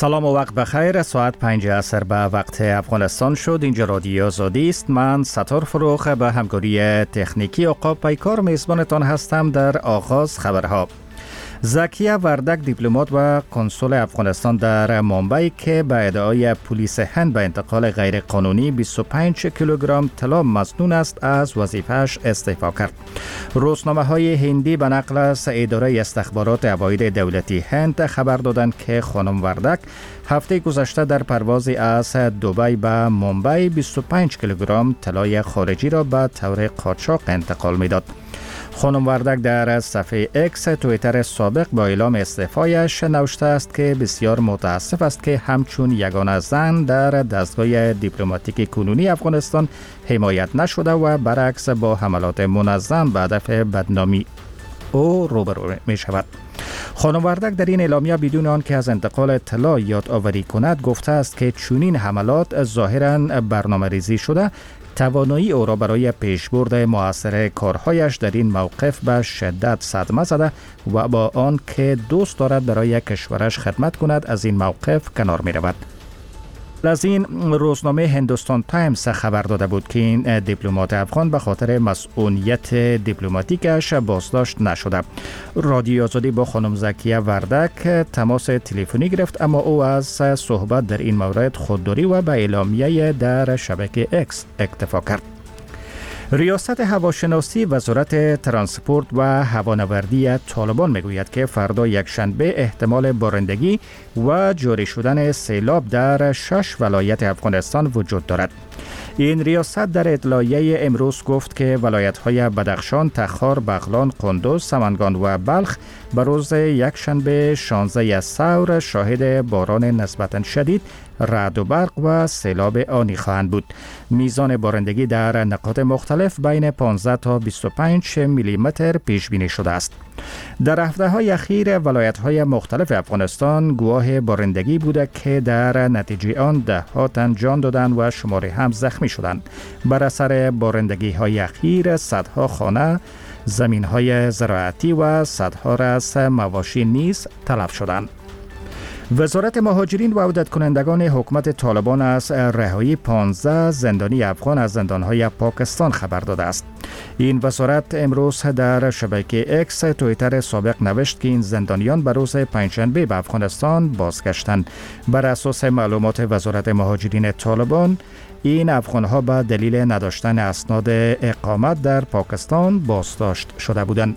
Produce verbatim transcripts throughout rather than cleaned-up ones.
سلام و وقت بخیر. ساعت پنج عصر به وقت افغانستان شد. اینجا رادیو آزادی است. من ستار فروخ به همکاری تکنیکی عقاب پیکار میزبانتان هستم. در آغاز خبرها: زکیه وردک دیپلمات و کنسول افغانستان در ممبئی که به ادعای پلیس هند به انتقال غیرقانونی بیست و پنج کیلوگرم طلا مسنون است از وظیفه‌اش استعفا کرد. روزنامه های هندی به نقل از اداره استخبارات عواید دولتی هند خبر دادند که خانم وردک هفته گذشته در پروازی از دبی به ممبئی بیست و پنج کیلوگرم طلای خارجی را به طور قاچاق انتقال می‌داد. خانم وردک در صفحه اکس توییتر سابق با اعلام استعفایش نوشته است که بسیار متاسف است که همچون یگانه زن در دستگاه دیپلماتیک کنونی افغانستان حمایت نشده و برعکس با حملات منظم به هدف بدنامی او روبرو می شود. خانم وردک در این اعلامیه بدون آن که از انتقال طلا یادآوری کند گفته است که چنین حملات ظاهراً برنامه‌ریزی شده توانایی او را برای پیشبرد موثر کارهایش در این موقف به شدت صدمه زده و با آن که دوست دارد برای کشورش خدمت کند از این موقف کنار می رود. از این روزنامه هندوستان تایمز خبر داده بود که این دیپلمات افغان به خاطر مسئولیت دیپلماتیکش بازداشت نشده. رادیو آزادی با خانم زکیه وردک تماس تلفنی گرفت اما او از صحبت در این مورد خودداری و به اعلامیه در شبکه اکس اکتفا کرد. ریاست هواشناسی وزارت ترانسپورت و هوانوردی طالبان میگوید که فردا یکشنبه احتمال بارندگی و جاری شدن سیلاب در شش ولایت افغانستان وجود دارد. این ریاست در اطلاعیه امروز گفت که ولایت‌های بدخشان، تخار، بغلان، قندوز، سمنگان و بلخ به روز یکشنبه شانزده ثور شاهد باران نسبتاً شدید، رعد و برق و سیلاب آنی خواهند بود. میزان بارندگی در نقاط مختلف بین پانزده تا بیست و پنج میلی متر پیش بینی شده است. در هفته‌های اخیر ولایت‌های مختلف افغانستان گواه بارندگی بوده که در نتیجه آن ده‌ها تن جان دادند و شماری هم زخمی شدند. بر اثر بارندگی‌های اخیر صدها خانه، زمین‌های زراعتی و صدها رأس مواشی نیز تلف شدند. وزارت مهاجرین و عودت کنندگان حکومت طالبان از رهایی پانزده زندانی افغان از زندانهای پاکستان خبر داده است. این وزارت امروز در شبکه اکس توییتر سابق نوشت که این زندانیان به روز پنجشنبه به افغانستان بازگشتند. بر اساس معلومات وزارت مهاجرین طالبان این افغانها به دلیل نداشتن اسناد اقامت در پاکستان بازداشت شده بودند.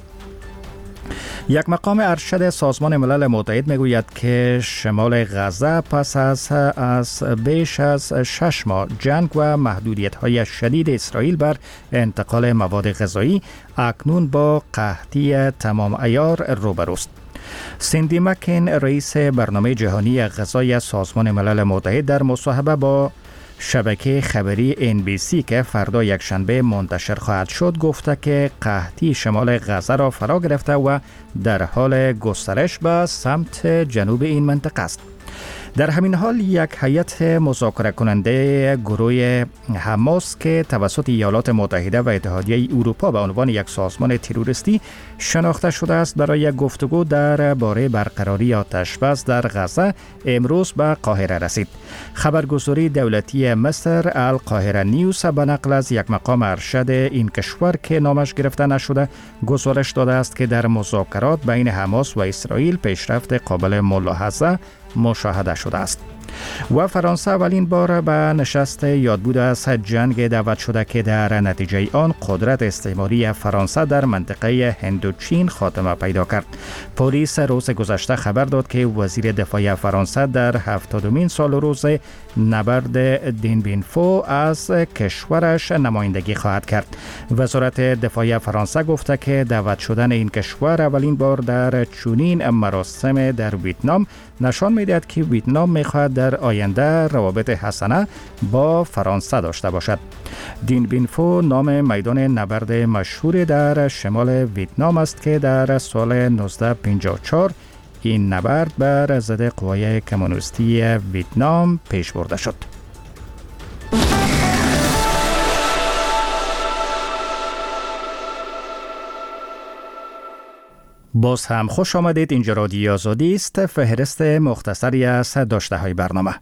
یک مقام ارشد سازمان ملل متحد میگوید که شمال غزه پس از از بیش از شش ماه جنگ و محدودیت‌های شدید اسرائیل بر انتقال مواد غذایی اکنون با قحطی تمام عیار روبروست. سیندی مکین رئیس برنامه جهانی غذای سازمان ملل متحد در مصاحبه با شبکه خبری ان بی سی که فردا یکشنبه منتشر خواهد شد گفته که قحطی شمال غزه را فرا گرفته و در حال گسترش به سمت جنوب این منطقه است. در همین حال یک هیئت مذاکره کننده گروه حماس که توسط ایالات متحده و اتحادیه اروپا به عنوان یک سازمان تروریستی شناخته شده است برای گفتگو درباره برقراری آتش‌بس در غزه امروز به قاهره رسید. خبرگزاری دولتی مصر القاهره نیوز به نقل از یک مقام ارشد این کشور که نامش گرفته نشده گزارش داده است که در مذاکرات بین حماس و اسرائیل پیشرفت قابل ملاحظه مشاهده شده است. و فرانسه اولین بار به نشست یادبود از جنگ دعوت شده که در نتیجه آن قدرت استعماری فرانسه در منطقه هندوچین خاتمه پیدا کرد. پلیس روز گذشته خبر داد که وزیر دفاع فرانسه در هفتادمین سال روز نبرد دین بینفو از کشورش نمایندگی خواهد کرد. وزارت دفاع فرانسه گفته که دعوت شدن این کشور اولین بار در چنین مراسم در ویتنام نشان می‌دهد که ویتنام می‌خواهد در آینده روابط حسنه با فرانسه داشته باشد. دین بینفو نام میدان نبرد مشهور در شمال ویتنام است که در سال نوزده پنجاه و چهار این نبرد بر ضد قوای کمونیستی ویتنام پیش برده شد. باز هم خوش آمدید. اینجا رادیو آزادی است. فهرست مختصری از داشته های برنامه.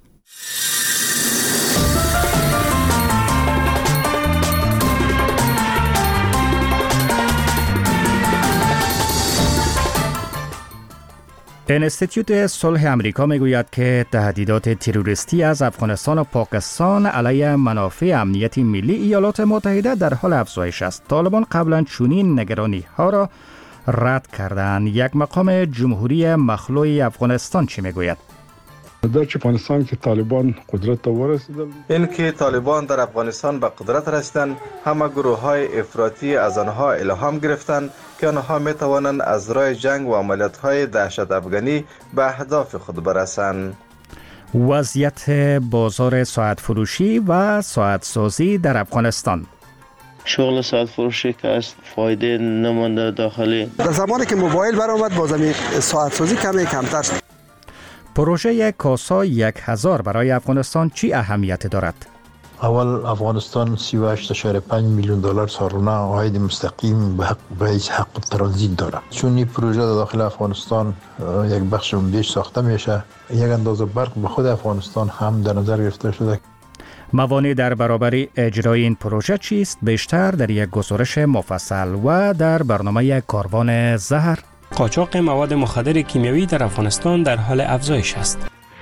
انستیتوت صلح امریکا میگوید که تهدیدات تروریستی از افغانستان و پاکستان علیه منافع امنیتی ملی ایالات متحده در حال افزایش است. طالبان قبلا چنین نگرانی ها را رد کردند. یک مقام جمهوری مخلوع افغانستان چی میگوید؟ در افغانستان که طالبان قدرت را ورسیدن، این که طالبان در افغانستان به قدرت رسیدن، همه گروه های افراطی از آنها الهام گرفتند که آنها می توانند از راه جنگ و عملیات های دهشت افغانی به اهداف خود برسند. وضعیت بازار ساعت فروشی و ساعت سازی در افغانستان. شغل ساعت فروشی که از فایده نمانده داخلی. در زمانی که موبایل برآمد بازم ساعت سازی کمی کمتر شد. پروژه کاسا یک هزار برای افغانستان چی اهمیت دارد؟ اول افغانستان سی و هشت ممیز پنج میلیون دلار سالانه عاید مستقیم به حق به حق ترانزیت دارد. چون این پروژه در داخل افغانستان یک بخش عمده‌اش ساخته میشه، یک اندازه برق به خود افغانستان هم در نظر گرفته شده. موانع در برابر اجرای این پروژه چیست؟ بیشتر در یک گزارش مفصل و در برنامه کاروان زهر. قاچاق مواد مخدر کیمیایی در افغانستان در حال افزایش است.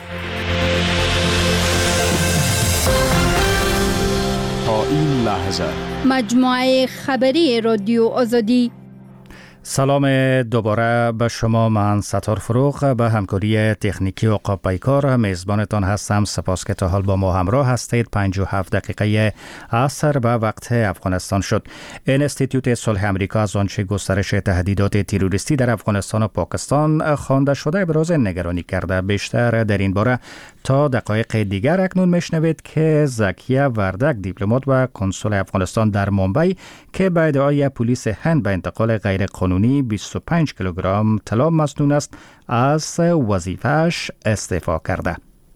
تا این لحظه مجموعه خبری رادیو آزادی. سلام دوباره به شما. من ستار فروغ به همکاری تکنیکی و عقاب پیکار میزبانتان هستم. سپاس که تا حال با ما همراه هستید. پنج و هفت دقیقه عصر به وقت افغانستان شد. انستیتوت صلح امریکا از آنچه گسترش تهدیدات تروریستی در افغانستان و پاکستان خوانده شده ابراز نگرانی کرده. بیشتر در این باره تا دقایق دیگر اکنون میشنوید که زکیه وردک، دیپلمات و کنسول افغانستان در ممبئی که به ادعای پلیس هند به انتقال غیر قانونی بیست و پنج کیلوگرم طلا مسنون است، از وظیفه‌اش استعفا کرده.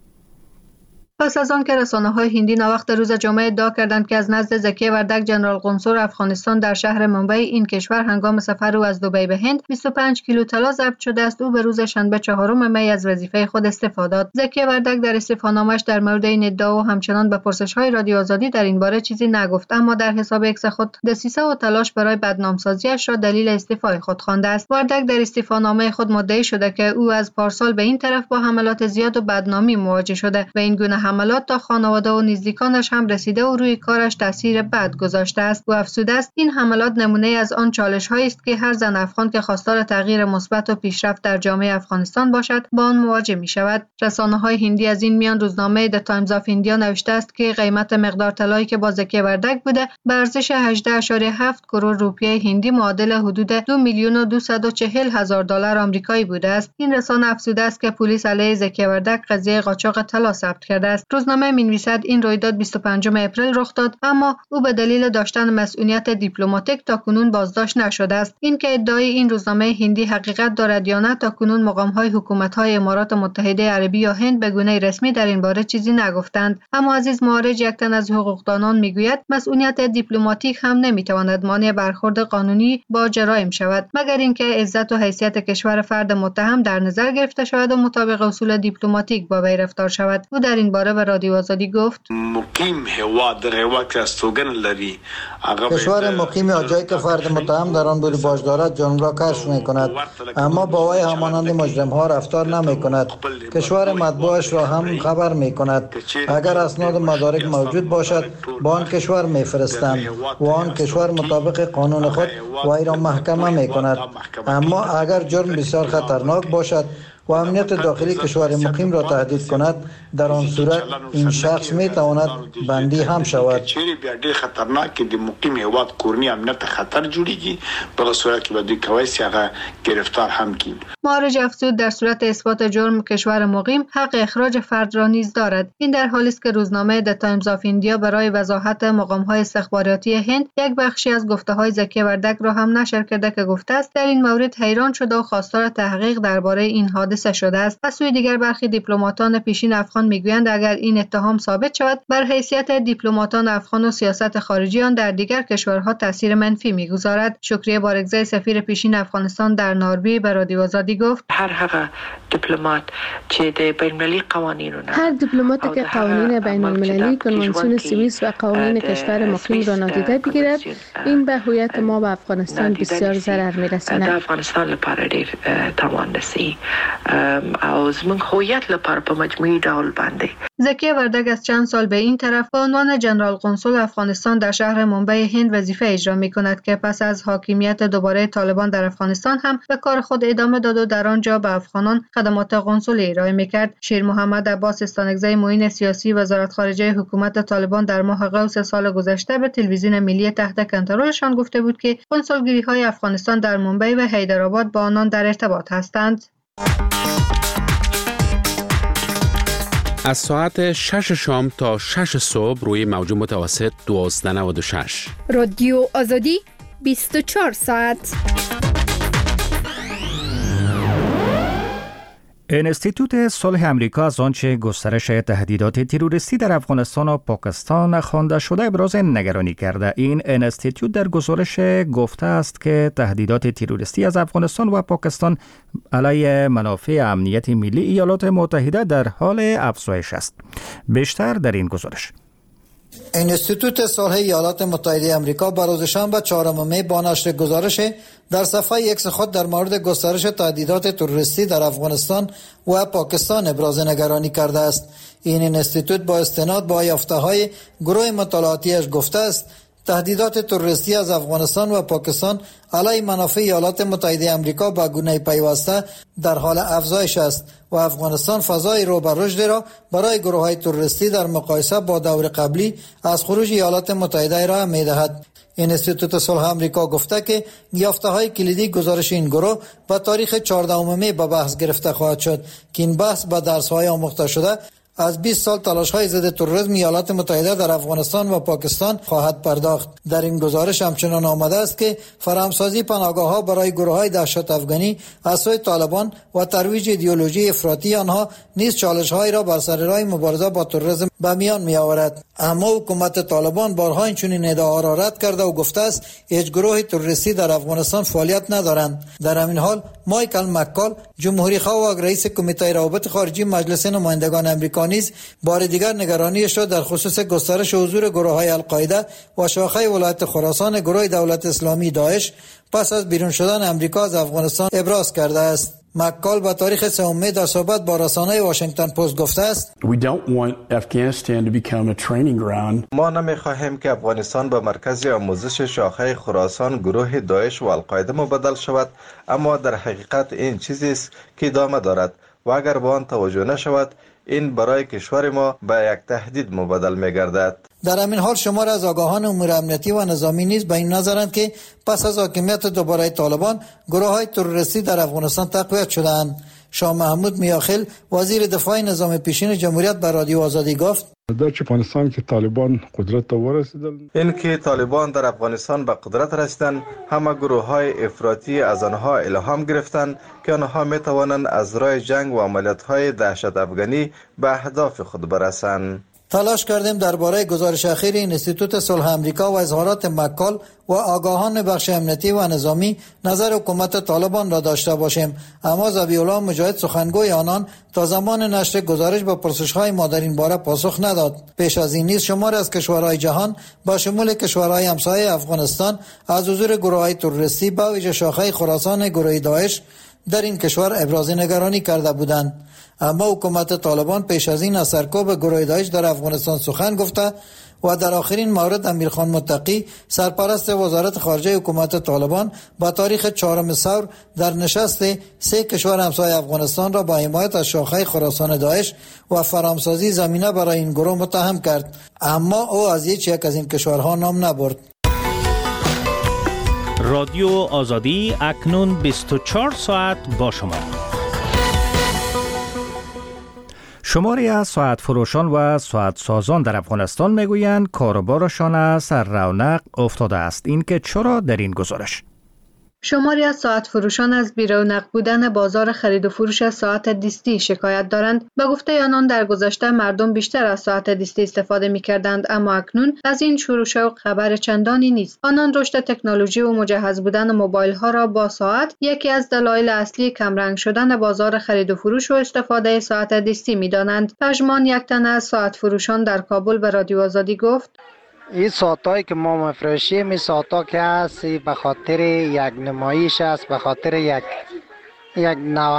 پس از آن که رسانه‌های هندی ناوقت روز جمعه ادعا کردند که از نزد زکیه وردک، جنرال قنصل افغانستان در شهر ممبئی این کشور، هنگام سفر او از دبی به هند بیست و پنج کیلو طلا ضبط شده است، او به روز شنبه چهارم می از وظیفه خود استعفا داد. زکیه وردک در استعفانامه‌اش در مورد این ادعا و همچنان به پرسش‌های رادیو آزادی در این باره چیزی نگفت، اما در حساب ایکس خود دسیسه و تلاش برای بدنامسازی‌اش را دلیل استعفای خود خوانده است. وردک در استعفانامه خود مدعی شده که او از پارسال به این طرف با حملات زیاد و بدنامی مواجه شده و این گونه حملات تا خانواده و نزدیکانش هم رسیده و روی کارش تاثیر بد گذاشته است. او افزوده است این حملات نمونه از آن چالش‌هایی است که هر زن افغان که خواستار تغییر مثبت و پیشرفت در جامعه افغانستان باشد با آن مواجه می‌شود. رسانه‌های هندی از این میان روزنامه د تایمز آف ایندیا نوشته است که قیمت مقدار طلایی که با زکیه وردک بوده به ارزش هجده و هفت کرور روپیه هندی معادل حدود دو میلیون و دویست و چهل هزار دلار آمریکایی بوده است. این رسانه افزوده است که پلیس علیه زکیه وردک قضیه قاچاق طلا ثبت کرده است. روزنامه می‌نویسد این رویداد بیست و پنجم اپریل رخ داد، اما او به دلیل داشتن مسئولیت دیپلماتیک تاکنون بازداشت نشده است. این که ادعای این روزنامه هندی حقیقت دارد یا نه، تاکنون مقام‌های حکومت‌های امارات متحده عربی یا هند به گونه رسمی در این باره چیزی نگفتند. اما عزیز معارج، یک تن از حقوقدانان میگوید مسئولیت دیپلماتیک هم نمی‌تواند مانع برخورد قانونی با جرایم شود، مگر اینکه عزت و حیثیت کشور فرد متهم در نظر گرفته شود و مطابق اصول دیپلماتیک با وی رفتار شود. او در این باره به رادیو آزادی گفت مقیم هوا در هوا که استوگن لري کشور مقیم جایی که فرد متهم در آن بوری باش دارد جرم را کشف می کند، اما با وی همانند مجرم ها رفتار نمی کند. کشور مطبوعش را هم خبر می کند. اگر اسناد مدارک موجود باشد با آن کشور می فرستند و آن کشور مطابق قانون خود وی را محکمه می کند. اما اگر جرم بسیار خطرناک باشد و امنیت داخلی کشور مقیم را تهدید کند، در آن صورت این شخص می تواند بندی هم شود. چیرې بیا ډېر خطرناک د مقیم هیواد کورنی امنیت خطر جوړیږي، په صورت کې به دوی کولی شي هغه گرفتار هم کړي. معارج افزود در صورت اثبات جرم کشور مقیم حق اخراج فرد را نیز دارد. این در حالی است که روزنامه د تایمز آف ایندیا برای وضاحت مقام‌های استخباراتی هند یک بخشی از گفته‌های زکیه وردک را هم نشر کرده که گفته است در این مورد حیران شده و خواستار تحقیق درباره این حادثه حادثه شده است. از سوی دیگر برخی دیپلماتان پیشین افغان میگویند اگر این اتهام ثابت شود بر حیثیت دیپلماتان افغان و سیاست خارجی آن در دیگر کشورها تاثیر منفی میگذارد. شکریه بارگزای سفیر پیشین افغانستان در ناروی به رادیو آزادی گفت هر هغه دیپلمات چې د بین‌المللي قوانینو نه هر دیپلماتی که قوانین بین‌المللی، کنوانسیون سوئیس و قوانین کشور مقیم را نادیده بگیرد، این به هویت ما و افغانستان بسیار ضرر می‌رساند. افغانستان لپاره ډیر تاوان رسي او زموږ هویت لپاره په مجموعي ډول باندې. زکیه وردگ از چند سال به این طرف به عنوان جنرال قنسول افغانستان در شهر منبع هند وظیفه اجرا می‌کند که پس از حاکمیت دوباره طالبان در افغانستان هم به کار خود ادامه داد و در آنجا به افغانان خدمات قنسولی ارائه می‌کرد. شیر محمد عباس استانگزی معین سیاسی وزارت خارجه حکومت طالبان در ماه قوس سال گذشته به تلویزیون ملی تحت کنترلشان گفته بود که قنسولگری‌های افغانستان در منبع و حیدرآباد با آنان در ارتباط هستند. از ساعت شش شام تا شش صبح روی موج متوسط دوازده و نود و شش رادیو آزادی بیست و چهار ساعت. انستیتوت صلح امریکا از آنچه گسترش تهدیدات تروریستی در افغانستان و پاکستان خوانده شده ابراز نگرانی کرده. این انستیتوت در گزارش گفته است که تهدیدات تروریستی از افغانستان و پاکستان علیه منافع امنیت ملی ایالات متحده در حال افزایش است. بیشتر در این گزارش. انستیتوت صلح ایالات متحده آمریکا به روز شنبه چهارم می با نشر گزارش در صفحه ایکس خود در مورد گسترش تهدیدات تروریستی در افغانستان و پاکستان ابراز نگرانی کرده است. این انستیتوت با استناد به یافته‌های گروه مطالعاتیش گفته است تهدیدات تروریستی از افغانستان و پاکستان علیه منافع ایالات متحده آمریکا به گونه پیوسته در حال افزایش است و افغانستان فضای رو به رشد را برای گروه‌های تروریستی در مقایسه با دور قبلی از خروج ایالات متحده را می‌دهد. انستیتوت صلح آمریکا گفته که یافته‌های کلیدی گزارش این گروه به تاریخ چهاردهم می به بحث گرفته خواهد شد که این بحث به درس‌های آموخته شده از بیست سال تلاش‌های ضد تروریسم ایالات متحده در افغانستان و پاکستان خواهد پرداخت. در این گزارش همچنان آمده است که فراهمسازی پناهگاه‌ها برای گروه‌های دهشت افغانی از سوی طالبان و ترویج ایدئولوژی افراطی آنها نیز چالش‌هایی را بر سر راه مبارزه با تروریسم به میان می‌آورد. اما حکومت طالبان بارها این چنین ادعاها را رد کرده و گفته است هیچ گروه تروریستی در افغانستان فعالیت ندارند. در همین حال مایکل مکال جمهوری‌خواه و رئیس کمیته روابط خارجی مجلس نمایندگان آمریکا نیز بار دیگر نگرانیش را در خصوص گسترش حضور گروه‌های القاعده و شاخه ولایت خراسان گروه دولت اسلامی داعش پس از بیرون شدن آمریکا از افغانستان ابراز کرده است. مکال با تاریخ سوم می در صحبت با رسانه واشنگتن پست گفته است ما نمی‌خواهیم که افغانستان به مرکز آموزش شاخه خراسان گروه داعش و القاعده مبدل شود، اما در حقیقت این چیزی است که ادامه دارد و اگر به آن توجه نشود این برای کشور ما به یک تهدید مبدل می‌گردد. در همین حال شمار از آگاهان امور امنیتی و نظامی نیز به این نظرند که پس از حاکمیت دوباره طالبان گروه‌های تروریستی در افغانستان تقویت شده‌اند. شاه محمود میاخیل وزیر دفاع نظام پیشین جمهوریت به رادیو آزادی گفت در افغانستان که طالبان قدرت ورسیدن این که طالبان در افغانستان به قدرت رسیدن همه گروه‌های افراطی از آنها الهام گرفتند که آنها می توانند از راه جنگ و عملیات‌های دهشت افغانی به اهداف خود برسند. تلاش کردیم درباره گزارش اخیر انستیتوت صلح آمریکا و اظهارات مکال و آگاهان بخش امنیتی و نظامی نظر حکومت طالبان را داشته باشیم، اما ذبیح الله مجاهد سخنگوی آنان تا زمان نشر گزارش به پرسش‌های ما در این باره پاسخ نداد. پیش از این نیز شمار از کشورهای جهان با شمول کشورهای همسایه افغانستان از حضور گروه‌های تروریستی به ویژه شاخه خراسان گروه داعش در این کشور ابراز نگرانی کرده بودند. اما حکومت طالبان پیش از این از سرکوب گروه داعش در افغانستان سخن گفته و در آخرین مورد امیرخان متقی سرپرست وزارت خارجه حکومت طالبان با تاریخ چهارم ثور در نشست سه کشور همسایه افغانستان را با حمایت از شاخه خراسان داعش و فرامسازی زمینه برای این گروه متهم کرد، اما او از هیچ یک از این کشورها نام نبرد. رادیو آزادی اکنون بیست و چهار ساعت با شما. شماری از ساعت فروشان و ساعت سازان در افغانستان میگویند کاروبارشان از رونق افتاده است. این که چرا در این گزارش؟ شماری از ساعت فروشان از بی‌رونق بودن بازار خرید و فروش ساعت دستی شکایت دارند. به گفته آنان در گذشته مردم بیشتر از ساعت دستی استفاده می‌کردند، اما اکنون از این شروع شوق خبر چندانی نیست. آنان رشد تکنولوژی و مجهز بودن موبایل‌ها را با ساعت یکی از دلایل اصلی کمرنگ شدن بازار خرید و فروش و استفاده ساعت دستی می‌دانند. پژمان، یک تن از ساعت فروشان در کابل به رادیو آزادی گفت: این ساعتایی که ما میفروشیم، این ساعتا که هست به خاطر یک نمایش است، به خاطر یک یک نوع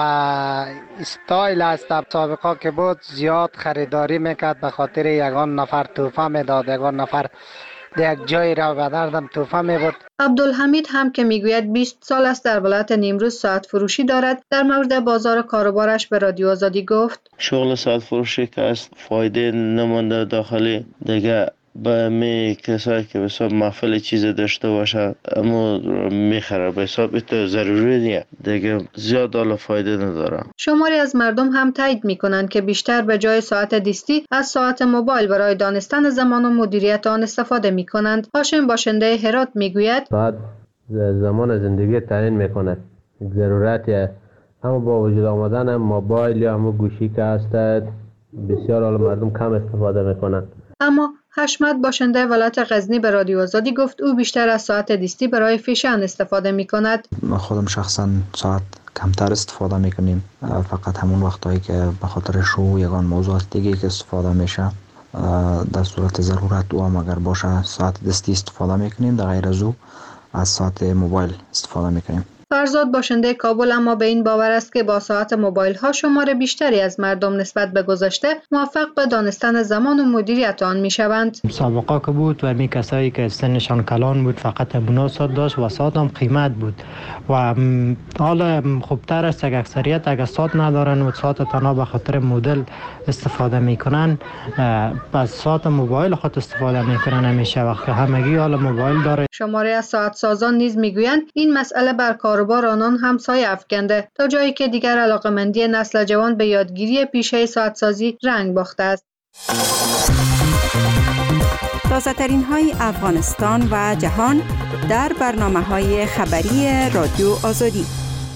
استایل است. سابقا که بود زیاد خریداری میکرد، به خاطر یگان نفر تحفه میداد، یگان نفر یک جایی را به دردم تحفه میبود. عبدالحمید هم که میگوید بیست سال است در ولایت نیمروز ساعت فروشی دارد، در مورد بازار کاروبارش به رادیو آزادی گفت: شغل ساعت فروشی که است فایده نمانده داخلی دیگه به می کسایی که به حساب محفل چیز داشته باشه اما میخره، به حساب تو ضروری نیه دیگه، زیاد حالا فایده نداره. شماری از مردم هم تایید میکنند که بیشتر به جای ساعت دستی از ساعت موبایل برای دانستن زمان و مدیریت آن استفاده میکنند. هاشم باشنده هرات میگوید: ساعت زمان زندگی تعیین میکنه، ضرورتیه، اما با وجود آمدن موبایل یا همون گوشی که هست بسیار حالا مردم کم استفاده میکنن. اما حشمت باشنده ولایت غزنی به رادیو آزادی گفت او بیشتر از ساعت دستی برای فیشن استفاده می کند. من خودم شخصا ساعت کمتر استفاده می کنیم، فقط همون وقتایی که به خاطر شو یگان موضوعات دیگه که استفاده میشه، در صورت ضرورت او هم اگر باشه ساعت دستی استفاده می کنیم، در غیر از او از ساعت موبایل استفاده می کنیم. فرزاد باشنده کابل اما به این باور است که با ساعت موبایل ها شمار بیشتری از مردم نسبت به گذشته موفق به دانستن زمان و مدیریت آن می شوند. سابقا که بود و می کسایی که سنشان کلان بود فقط همونا ساعت داشت و ساعت هم قیمت بود و حالا خوبتر است که اکثریت اگر ساعت ندارن و ساعت تنها به خاطر مدل استفاده میکنن، پس ساعت موبایل خود استفاده میکنن همیشه وقت همگی حالا موبایل داره. شماری از ساعت سازان نیز میگویند این مسئله بر کاروبار آنان هم سایه افکنده، تا جایی که دیگر علاقمندی نسل جوان به یادگیری پیشه ساعت سازی رنگ باخته است. تازه ترین های افغانستان و جهان در برنامه های خبری رادیو آزادی.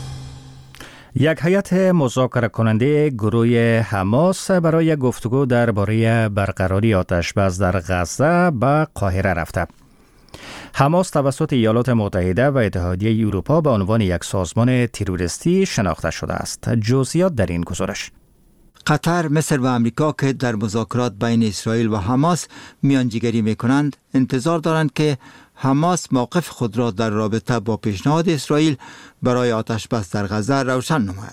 یک هیئت مذاکره کننده گروه حماس برای گفتگو درباره برقراری آتش‌بس در غزه به قاهره رفته. حماس توسط ایالات متحده و اتحادیه اروپا به عنوان یک سازمان تروریستی شناخته شده است. جزئیات در این گزارش. قطر، مصر و امریکا که در مذاکرات بین اسرائیل و حماس میانجیگری میکنند، انتظار دارند که حماس موقف خود را در رابطه با پیشنهاد اسرائیل برای آتش‌بس در غزه روشن نماید.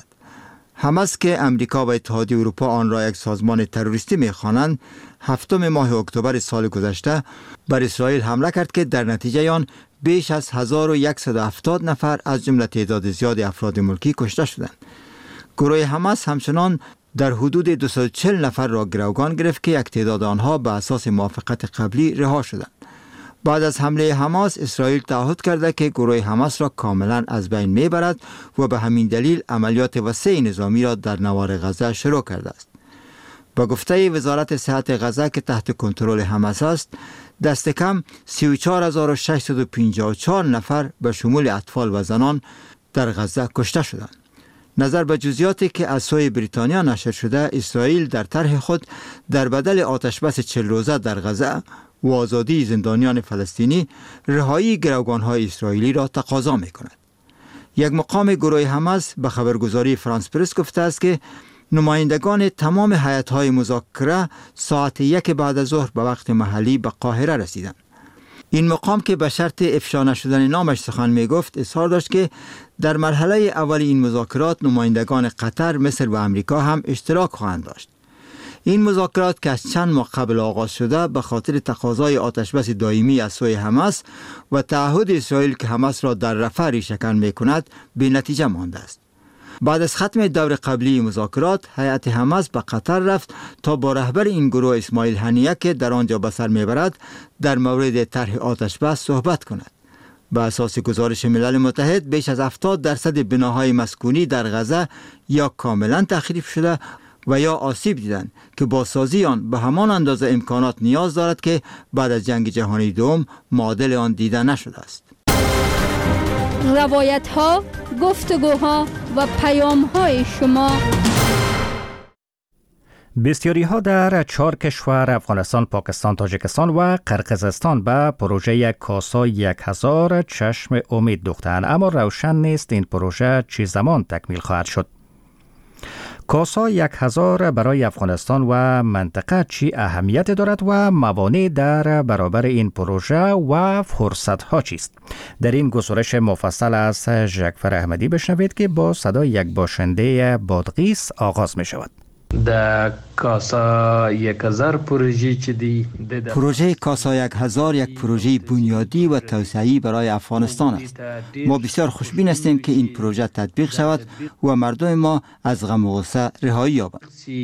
حماس که امریکا و اتحادیه اروپا آن را یک سازمان تروریستی می‌خوانند، هفتم ماه اکتبر سال گذشته بر اسرائیل حمله کرد که در نتیجه آن بیش از هزار و صد و هفتاد نفر از جمله تعداد زیادی افراد ملکی کشته شدند. گروه حماس همچنان در حدود دویست و چهل نفر را گروگان گرفت که یک تعداد آنها به اساس موافقت قبلی رها شدند. بعد از حمله حماس، اسرائیل تعهد کرده که گروه حماس را کاملا از بین میبرد و به همین دلیل عملیات وسیع نظامی را در نوار غزه شروع کرده است. با گفته وزارت صحت غزه که تحت کنترل حماس است، دست کم سی و چهار هزار و ششصد و پنجاه و چهار نفر به شمول اطفال و زنان در غزه کشته شدند. نظر به جزئیاتی که از سوی بریتانیا نشر شده، اسرائیل در طرح خود در بدل آتش‌بس چهل روزه در غزه و آزادی زندانیان فلسطینی، رهایی گروگان‌های اسرائیلی را تقاضا می‌کند. یک مقام گروه حماس به خبرگزاری فرانس پرس گفته است که نمایندگان تمام هیئت‌های مذاکره ساعت یک بعد از ظهر به وقت محلی به قاهره رسیدند. این مقام که به شرط افشا نشدن نامش سخن میگفت، اصرار داشت که در مرحله اول این مذاکرات نمایندگان قطر، مصر و امریکا هم اشتراک خواهند داشت. این مذاکرات که از چند ماه قبل آغاز شده به خاطر تقاضای آتش‌بس دائمی از سوی حماس و تعهد اسرائیل که حماس را در رفح ریشه‌کن می‌کند به نتیجه مانده است. بعد از ختم دور قبلی مذاکرات، هیئت حماس به قطر رفت تا با رهبر این گروه اسماعیل هنیه که در آنجا به سر میبرد در مورد طرح آتش‌بس صحبت کند. به اساس گزارش ملل متحد، بیش از هفتاد درصد بناهای مسکونی در غزه یا کاملا تخریب شده و یا آسیب دیدند که بازسازی آن به همان اندازه امکانات نیاز دارد که بعد از جنگ جهانی دوم معادل آن دیده نشده است. روایت ها، گفتگوها و پیام های شما. بسیاری ها در چهار کشور افغانستان، پاکستان، تاجیکستان و قرقیزستان به پروژه کاسا یک هزار چشم امید دوختند، اما روشن نیست این پروژه چه زمان تکمیل خواهد شد. کاسا یک هزار برای افغانستان و منطقه چی اهمیت دارد و موانع در برابر این پروژه و فرصت ها چیست؟ در این گزارش مفصل از ژکفر احمدی بشنوید که با صدای یک باشنده بادغیس آغاز می شود. د کاسا یک هزار پروژه چی دی پروژه کاسا یک هزار یک پروژه بنیادی و توسعه‌ای برای افغانستان است. ما بسیار خوشبین هستیم که این پروژه تطبیق شود و مردم ما از غم و غصه رهایی یابند.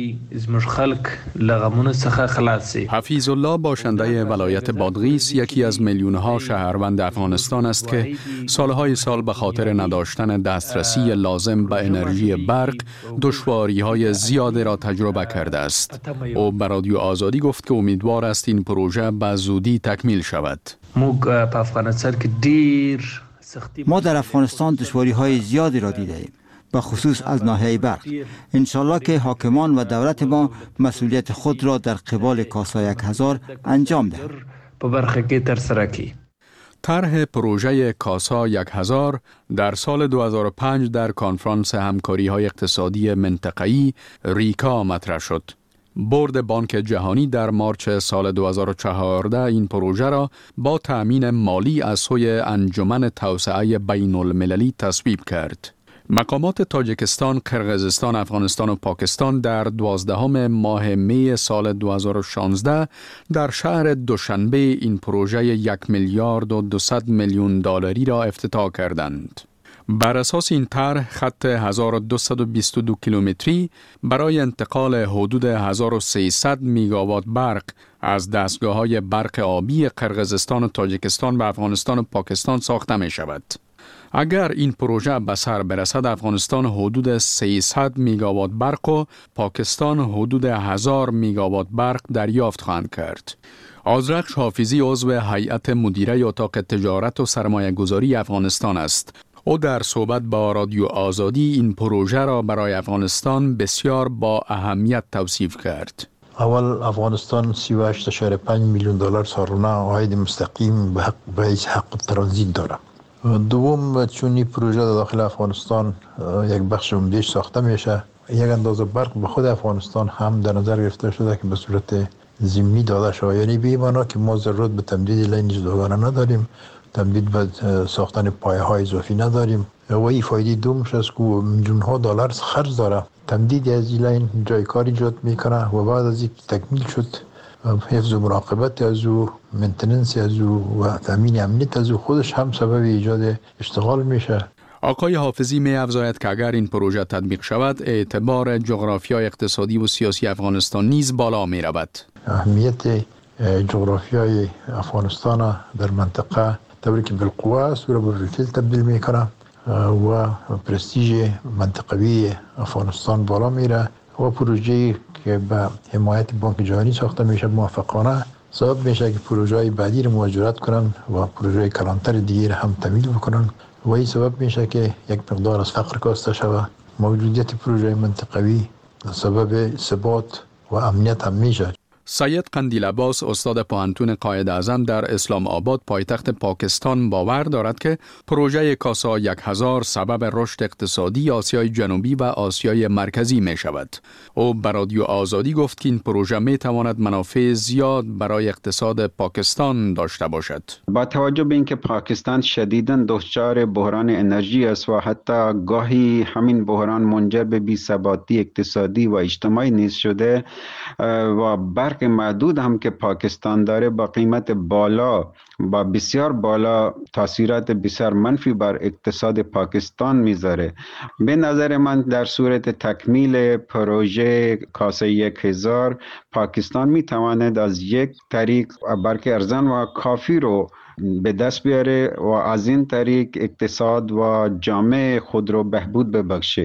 حفیظ الله باشنده ولایت بادغیس یکی از میلیون‌ها شهروند افغانستان است که سالهای سال به خاطر نداشتن دسترسی لازم به انرژی برق دشواری‌های زیادی را تجربه کرده است. او به رادیو آزادی گفت که امیدوار است این پروژه به زودی تکمیل شود. ما در افغانستان دشواری‌های زیادی را دیده ایم، به خصوص از ناحیه برق. انشالله که حاکمان و دولت ما مسئولیت خود را در قبال کاسا یک هزار انجام دهند. طرح پروژه کاسا یک هزار در سال دو هزار و پنج در کنفرانس همکاری‌های اقتصادی منطقه‌ای ریکا مطرح شد. بورد بانک جهانی در مارچ سال دو هزار و چهارده این پروژه را با تأمین مالی از سوی انجمن توسعه بین المللی تصویب کرد. مقامات تاجیکستان، قرقیزستان، افغانستان و پاکستان در دوازدهم ماه می سال دو هزار و شانزده در شهر دوشنبه این پروژه یک میلیارد و دویست میلیون دلاری را افتتاح کردند. بر اساس این طرح خط هزار و دویست و بیست و دو کیلومتری برای انتقال حدود هزار و سیصد میگاوات برق از دستگاه‌های برق آبی قرقیزستان و تاجیکستان به افغانستان و پاکستان ساخته می شود. اگر این پروژه به سر برسد، افغانستان حدود سیصد میگاوات برق و پاکستان حدود هزار میگاوات برق دریافت خواهند کرد. آذرخش حافظی عضو هیئت مدیره اتاق تجارت و سرمایه گذاری افغانستان است. او در صحبت با رادیو آزادی این پروژه را برای افغانستان بسیار با اهمیت توصیف کرد. اول افغانستان سی و هشت ممیز پنج میلیون دلار سالانه عاید مستقیم به حق به حق ترانزیت دارد. دوم، چون این پروژه در داخل افغانستان یک بخش عمده‌اش ساخته میشه، یک اندازه برق به خود افغانستان هم در نظر گرفته شده که به صورت ضمنی داده شود، یعنی به این معنا که ما ضرورت به تمدید لین جداگانه نداریم، تمدید به ساختن پایه های اضافی نداریم و این فایده دومش است که میلیون ها دلار خرج داره. تمدید از این لین جای کار ایجاد میکنه و بعد از اینکه تکمیل شد حفظ و مراقبت از او، منتننس از او و تامین امنیت از او خودش هم سبب ایجاد اشتغال میشه. آقای حافظی می افزاید که اگر این پروژه تطبیق شود، اعتبار جغرافیای اقتصادی و سیاسی افغانستان نیز بالا می رود. اهمیت جغرافیای افغانستان در منطقه طوری که بالقوه است و به فیل تبدیل میکنه و پرستیژ منطقوی افغانستان بالا میره و پروژه‌ای که به حمایت بانک جهانی ساخته میشه موفقانه سبب میشه که پروژه‌های بعدی رو مواجهت کنن و پروژه‌های کلانتر دیگر هم تمویل بکنن و این سبب میشه که یک مقدار از فقر کاسته شود. موجودیت پروژه منطقوی سبب ثبات و امنیت هم میشه. سید قندیل عباس، استاد پوهنتون قائداعظم در اسلام آباد پایتخت پاکستان، باور دارد که پروژه کاسا یک هزار سبب رشد اقتصادی آسیای جنوبی و آسیای مرکزی می شود. او به رادیو آزادی گفت که این پروژه می تواند منافع زیاد برای اقتصاد پاکستان داشته باشد. با توجه به اینکه پاکستان شدیداً دچار بحران انرژی است و حتی گاهی همین بحران منجر به بی‌ثباتی اقتصادی و اجتماعی نیز شده و برق محدود هم که پاکستان داره با قیمت بالا با بسیار بالا تاثیرات بسیار منفی بر اقتصاد پاکستان میذاره. به نظر من در صورت تکمیل پروژه کاسا یک هزار پاکستان میتواند از یک طریق برق ارزان و کافی رو به دست بیاره و از این طریق اقتصاد و جامعه خود رو بهبود ببخشه.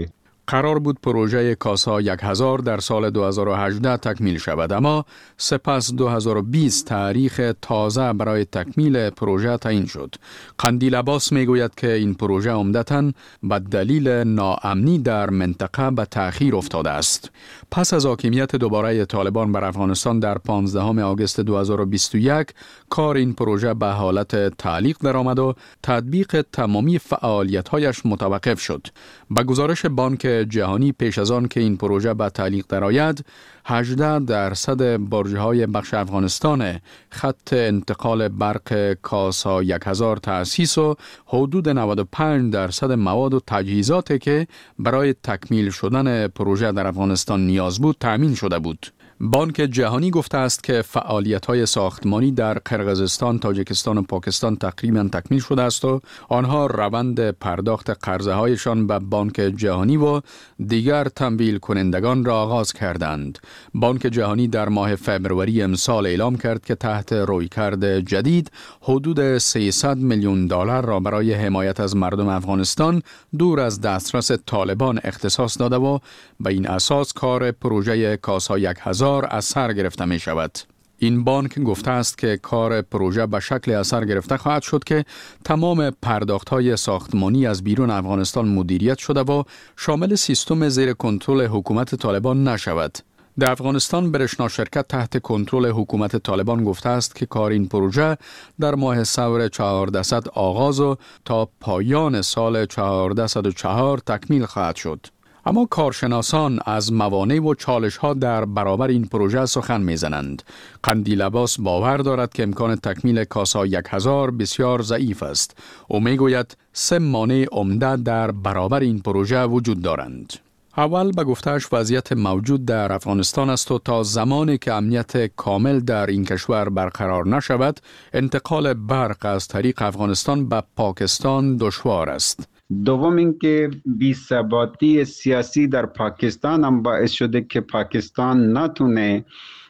قرار بود پروژه کاسا یک هزار در سال دو هزار و هجده تکمیل شود، اما سپس دو هزار و بیست تاریخ تازه برای تکمیل پروژه تعیین شد. قندیل عباس می گوید که این پروژه عمدتاً به دلیل ناامنی در منطقه به تأخیر افتاده است. پس از حاکمیت دوباره طالبان بر افغانستان در پانزدهم آگوست دو هزار و بیست و یک، کار این پروژه به حالت تعلیق درآمد و تطبیق تمامی فعالیت‌هایش متوقف شد. با گزارش بانک جهانی پیش از آن که این پروژه به تعلیق درآید، هجده درصد برج‌های بخش افغانستان خط انتقال برق کاسا یک هزار تأسیس و حدود نود و پنج درصد مواد و تجهیزاتی که برای تکمیل شدن پروژه در افغانستان نیاز بود تأمین شده بود. بانک جهانی گفته است که فعالیت‌های ساختمانی در قرقیزستان، تاجیکستان و پاکستان تقریباً تکمیل شده است و آنها روند پرداخت قرضه‌هایشان به بانک جهانی و دیگر تمویل کنندگان را آغاز کردند. بانک جهانی در ماه فبروری امسال اعلام کرد که تحت رویکرد جدید حدود سیصد میلیون دلار را برای حمایت از مردم افغانستان دور از دسترس طالبان اختصاص داده و به این اساس کار پروژه کاسا یک هزار از سر گرفته می شود. این بانک گفته است که کار پروژه به شکل از سر گرفته خواهد شد که تمام پرداخت‌های ساختمانی از بیرون افغانستان مدیریت شده و شامل سیستم زیر کنترل حکومت طالبان نشود. در افغانستان برشنا شرکت تحت کنترل حکومت طالبان گفته است که کار این پروژه در ماه ثور چهاردهصد آغاز و تا پایان سال چهاردهصد و چهار تکمیل خواهد شد. اما کارشناسان از موانع و چالش‌ها در برابر این پروژه سخن می‌زنند. قندیل عباس باور دارد که امکان تکمیل کاسا یک هزار بسیار ضعیف است. او می‌گوید سه مانع عمده در برابر این پروژه وجود دارند. اول به گفته‌اش وضعیت موجود در افغانستان است و تا زمانی که امنیت کامل در این کشور برقرار نشود، انتقال برق از طریق افغانستان به پاکستان دشوار است. دوم اینکه بی‌ثباتی سیاسی در پاکستان هم باعث شده که پاکستان نتونه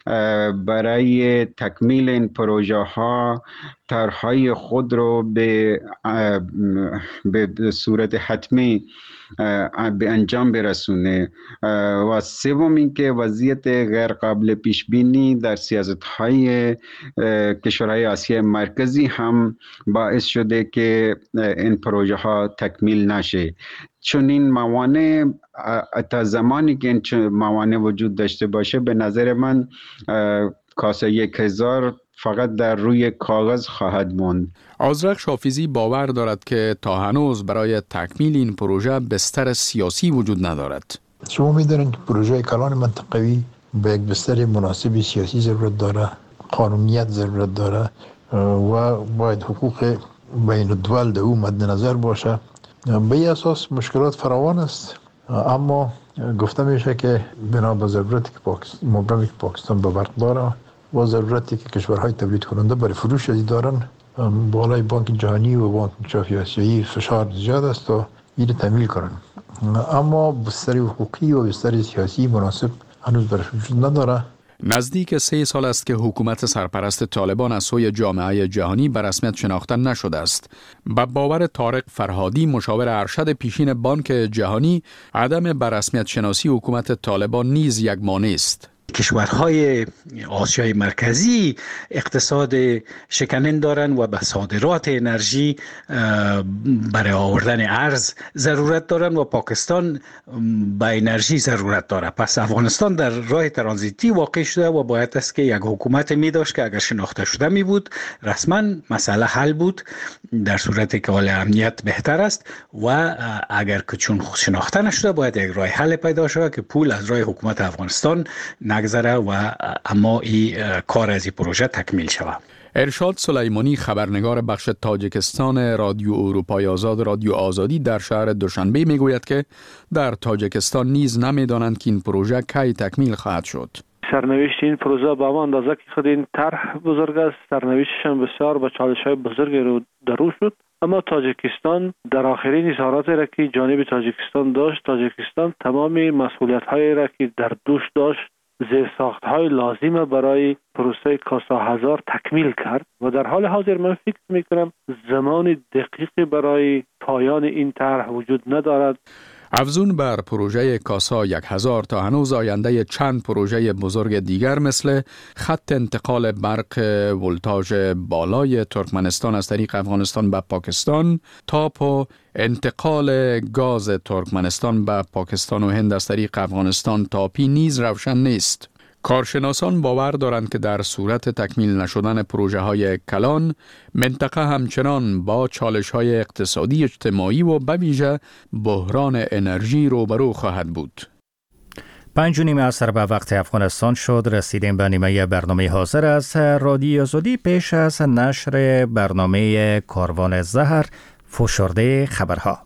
برای تکمیل این پروژه ها طرحهای خود رو به به صورت حتمی به انجام برسونه. و سوم اینکه وضعیت غیر قابل پیش بینی در سیاست های کشورهای آسیای مرکزی هم باعث شده که این پروژه ها تکمیل نشه. چون این موانع تا زمانی که این موانع وجود داشته باشه، به نظر من کاسا یک هزار فقط در روی کاغذ خواهد موند. آذرخش حافظی باور دارد که تا هنوز برای تکمیل این پروژه بستر سیاسی وجود ندارد. شما می‌دانید که پروژه کلان منطقوی به یک بستر مناسب سیاسی ضرورت داره، قانونیت ضرورت داره و باید حقوق بین الدول در او مد نظر باشه. به این اساس مشکلات فراوان است، اما گفته میشه که بنا به ضرورتی که پاکستان مبرمی که پاکستان به برق داره و ضرورتی که کشورهای تولید کننده برای فروش از دارن، بالای بانک جهانی و بانک شافی آسیایی فشار زیاد است تا این تمویل کنن. اما بستر حقوقی و بستر سیاسی مناسب هنوز برای وجود نداره. نزدیک سه سال است که حکومت سرپرست طالبان از سوی جامعه جهانی به رسمیت شناخته نشده است. به باور طارق فرهادی، مشاور ارشد پیشین بانک جهانی، عدم به رسمیت شناسی حکومت طالبان نیز یک مانع است. کشورهای آسیای مرکزی اقتصاد شکننده دارند و به صادرات انرژی برای آوردن ارز ضرورت دارند و پاکستان به انرژی ضرورت دارد. پس افغانستان در راه ترانزیتی واقع شده و باید است که یک حکومت می داشت که اگر شناخته شده می بود رسما مسئله حل بود، در صورتی که حال امنیت بهتر است، و اگر که چون شناخته نشده باید یک راه حل پیدا شود که پول از راه حکومت افغانستان نگذره و اما این کار از این پروژه تکمیل شود. ارشاد سلیمانی، خبرنگار بخش تاجیکستان رادیو اروپای آزاد رادیو آزادی در شهر دوشنبه میگوید که در تاجیکستان نیز نمیدانند که این پروژه کی تکمیل خواهد شد. سرنوشت این پروژه به همان اندازه که خود این طرح بزرگ است، سرنوشتش هم بسیار با چالش‌های بزرگی رو درو شد. اما تاجیکستان در آخرین اظهاراتی را که جانب تاجیکستان داشت، تاجیکستان تمام مسئولیت‌هایی را که در دوش داشت، زیرساخت‌های لازم برای پروسه کاسا هزار تکمیل کرد و در حال حاضر من فکر می‌کنم زمان دقیقی برای پایان این طرح وجود ندارد. افزون بر پروژه کاسا یک هزار تا هنوز آینده چند پروژه بزرگ دیگر مثل خط انتقال برق ولتاژ بالای ترکمنستان از طریق افغانستان به پاکستان، تاپ و انتقال گاز ترکمنستان به پاکستان و هند از طریق افغانستان تاپی نیز روشن نیست. کارشناسان باور دارند که در صورت تکمیل نشدن پروژه های کلان، منطقه همچنان با چالش های اقتصادی، اجتماعی و به ویژه بحران انرژی روبرو خواهد بود. پنج و نیم عصر به وقت افغانستان شد. رسیدیم به نیمه برنامه حاضر از رادیو آزادی. پیش از نشر برنامه کاروان زهر، فشرده خبرها.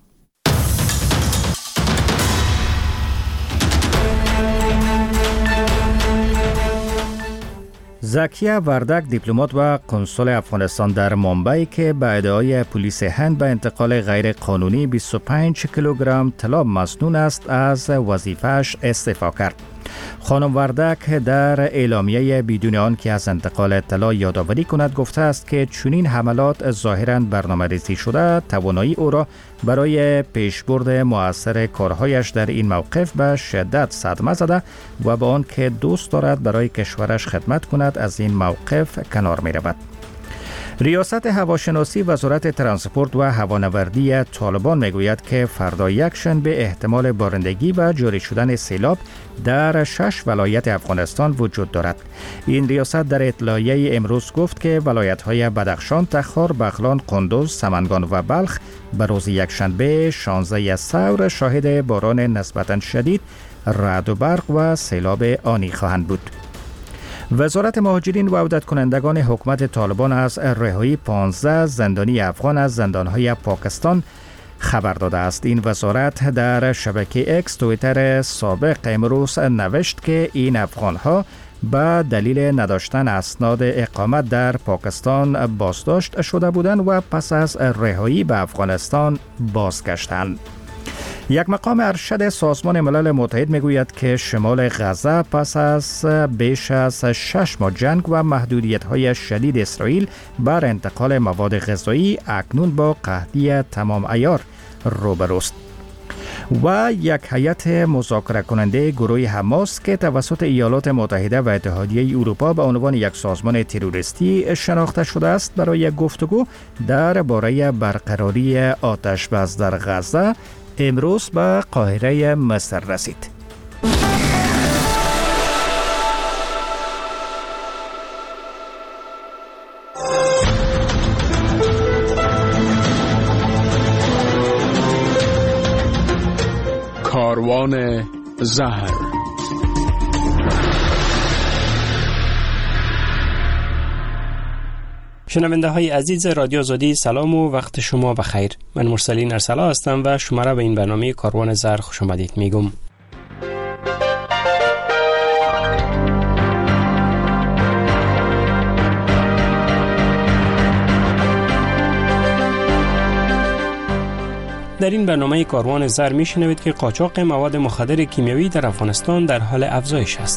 زکیه وردک، دیپلمات و کنسول افغانستان در ممبئی که به ادعای پلیس هند به انتقال غیر قانونی بیست و پنج کیلوگرم طلا مسنون است، از وظیفه‌اش استعفا کرد. خانم وردک در اعلامیه بدون آن که از انتقال طلا یادآوری کند گفته است که چنین حملات ظاهراً برنامه‌ریزی شده توانایی او را برای پیشبرد مؤثر کارهایش در این موقف به شدت صدمه زده و با آن که دوست دارد برای کشورش خدمت کند از این موقف کنار می رود. ریاست هواشناسی وزارت ترانسپورت و هوانوردی طالبان میگوید که فردا یکشنبه احتمال بارندگی و جاری شدن سیلاب در شش ولایت افغانستان وجود دارد. این ریاست در اطلاعیه امروز گفت که ولایت‌های بدخشان، تخار، بغلان، قندوز، سمنگان و بلخ به روز یکشنبه شانزده ثور شاهد باران نسبتاً شدید، رعد و برق و سیلاب آنی خواهند بود. وزارت مهاجرین و عودت کنندگان حکومت طالبان از رهایی پانزده زندانی افغان از زندانهای پاکستان خبر داده است. این وزارت در شبکه اکس توییتر سابق امروز نوشت که این افغانها به دلیل نداشتن اسناد اقامت در پاکستان بازداشت شده بودند و پس از رهایی به افغانستان بازگشتند. یک مقام ارشد سازمان ملل متحد میگوید که شمال غزه پس از بیش از شش ماه جنگ و محدودیت‌های شدید اسرائیل بر انتقال مواد غذایی اکنون با قحطی تمام عیار روبروست. و یک هیئت مذاکره کننده گروه حماس که توسط ایالات متحده و اتحادیه اروپا به عنوان یک سازمان تروریستی شناخته شده است، برای گفتگو درباره برقراری آتش بس در غزه امروز به قاهره مصر رسید. کاروان زهر. شنونده های عزیز رادیو آزادی، سلام و وقت شما بخیر. من مرسلین ارسلا هستم و شما را به این برنامه کاروان زهر خوش آمدید میگم. در این برنامه کاروان زهر میشنوید که قاچاق مواد مخدر کیمیایی در افغانستان در حال افزایش است.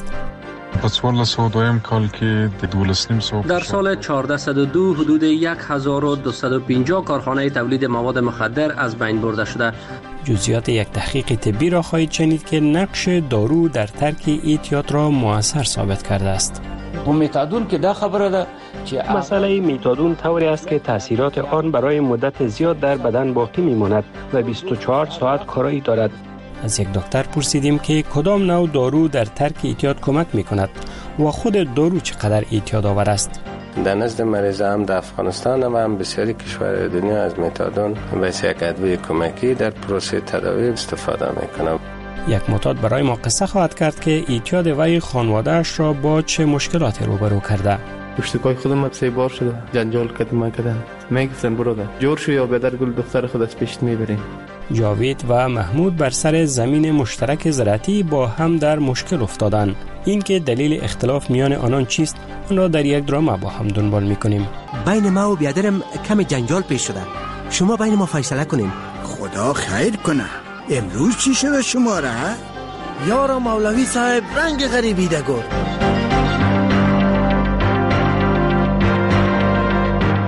در سال چهارده صد و دو حدود یک هزار و دویست و پنجاه کارخانه تولید مواد مخدر از بین برده شده. جزئیات یک تحقیق طبی را خواهید شنید که نقش دارو در ترک اعتیاد را مؤثر ثابت کرده است. و میتادون که دا خبره ده که مسئله میتادون طوری است که تاثیرات آن برای مدت زیاد در بدن باقی میماند و بیست و چهار ساعت کارایی دارد. از یک دکتر پرسیدیم که کدام نوع دارو در ترک اعتیاد کمک میکند و خود دارو چقدر اعتیاد آور است. در نزد مریض هم در افغانستان و هم بسیاری کشور دنیا از میتادون به یک ادویه کمکی در پروسه تداوی استفاده میکنند. یک معتاد برای ما قصه خواهد کرد که اعتیاد وی خانواده‌اش را با چه مشکلاتی روبرو کرده. اشتکای خودم سه بار شده، جنجال کردم کردن. میگفتن برادر جور شو یا بدر گل دختر خود از پیش میبریم. جاوید و محمود بر سر زمین مشترک زراعتی با هم در مشکل افتادند. این که دلیل اختلاف میان آنان چیست، آن را در یک درام با هم دنبال میکنیم. بین ما و بیادرم کم جنجال پیش شده. شما بین ما فیصله کنیم. خدا خیر کنه. امروز چی شده شما را؟ یارا مولوی صاحب رنگ غریبی ده گفت.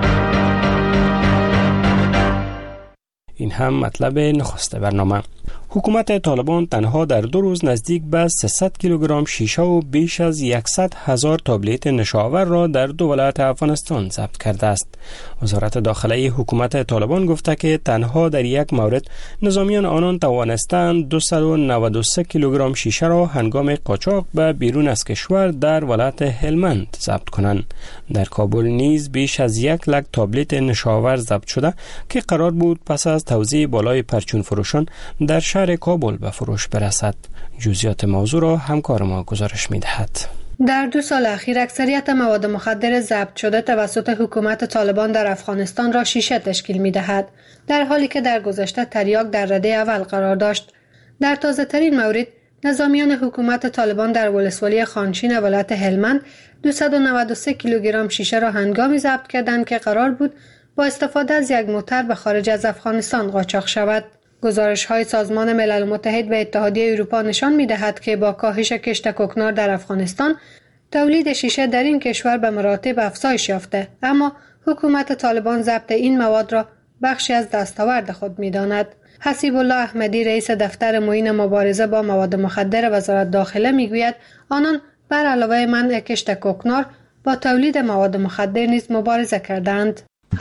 این هم مطلب نخست برنامه. حکومت طالبان تنها در دو روز نزدیک به سیصد کیلوگرم شیشه و بیش از صد هزار تابلت نشاور را در دو ولایت افغانستان ضبط کرده است. وزارت داخلی حکومت طالبان گفته که تنها در یک مورد نظامیان آنان توانستند دویست و نود و سه کیلوگرم شیشه را هنگام قاچاق به بیرون از کشور در ولایت هلمند ضبط کنند. در کابل نیز بیش از یک لک تابلت نشاور ضبط شده که قرار بود پس از توزیع بالای پرچون فروشان در شهر کابل به فروش برسد. جزئیات موضوع را همکار ما گزارش می‌دهد. در دو سال اخیر اکثریت مواد مخدر ضبط شده توسط حکومت طالبان در افغانستان را شیشه تشکیل می‌دهد، در حالی که در گذشته تریاک در رده اول قرار داشت. در تازه ترین مورد نظامیان حکومت طالبان در ولسوالی خانشین ولایت هلمند دویست و نود و سه کیلوگرم شیشه را هنگامی ضبط کردند که قرار بود با استفاده از یک موتر به خارج از افغانستان قاچاق شود. گزارش‌های سازمان ملل متحد و اتحادیه اروپا نشان می‌دهد که با کاهش کشت کوکنار در افغانستان، تولید شیشه در این کشور به مراتب افزایش یافته، اما حکومت طالبان ضبط این مواد را بخشی از دستاورد خود می‌داند. حسیب الله احمدی رئیس دفتر معین مبارزه با مواد مخدر وزارت داخله می‌گوید آنان بر علاوه منع کشت کوکنار با تولید مواد مخدر نیز مبارزه کردند.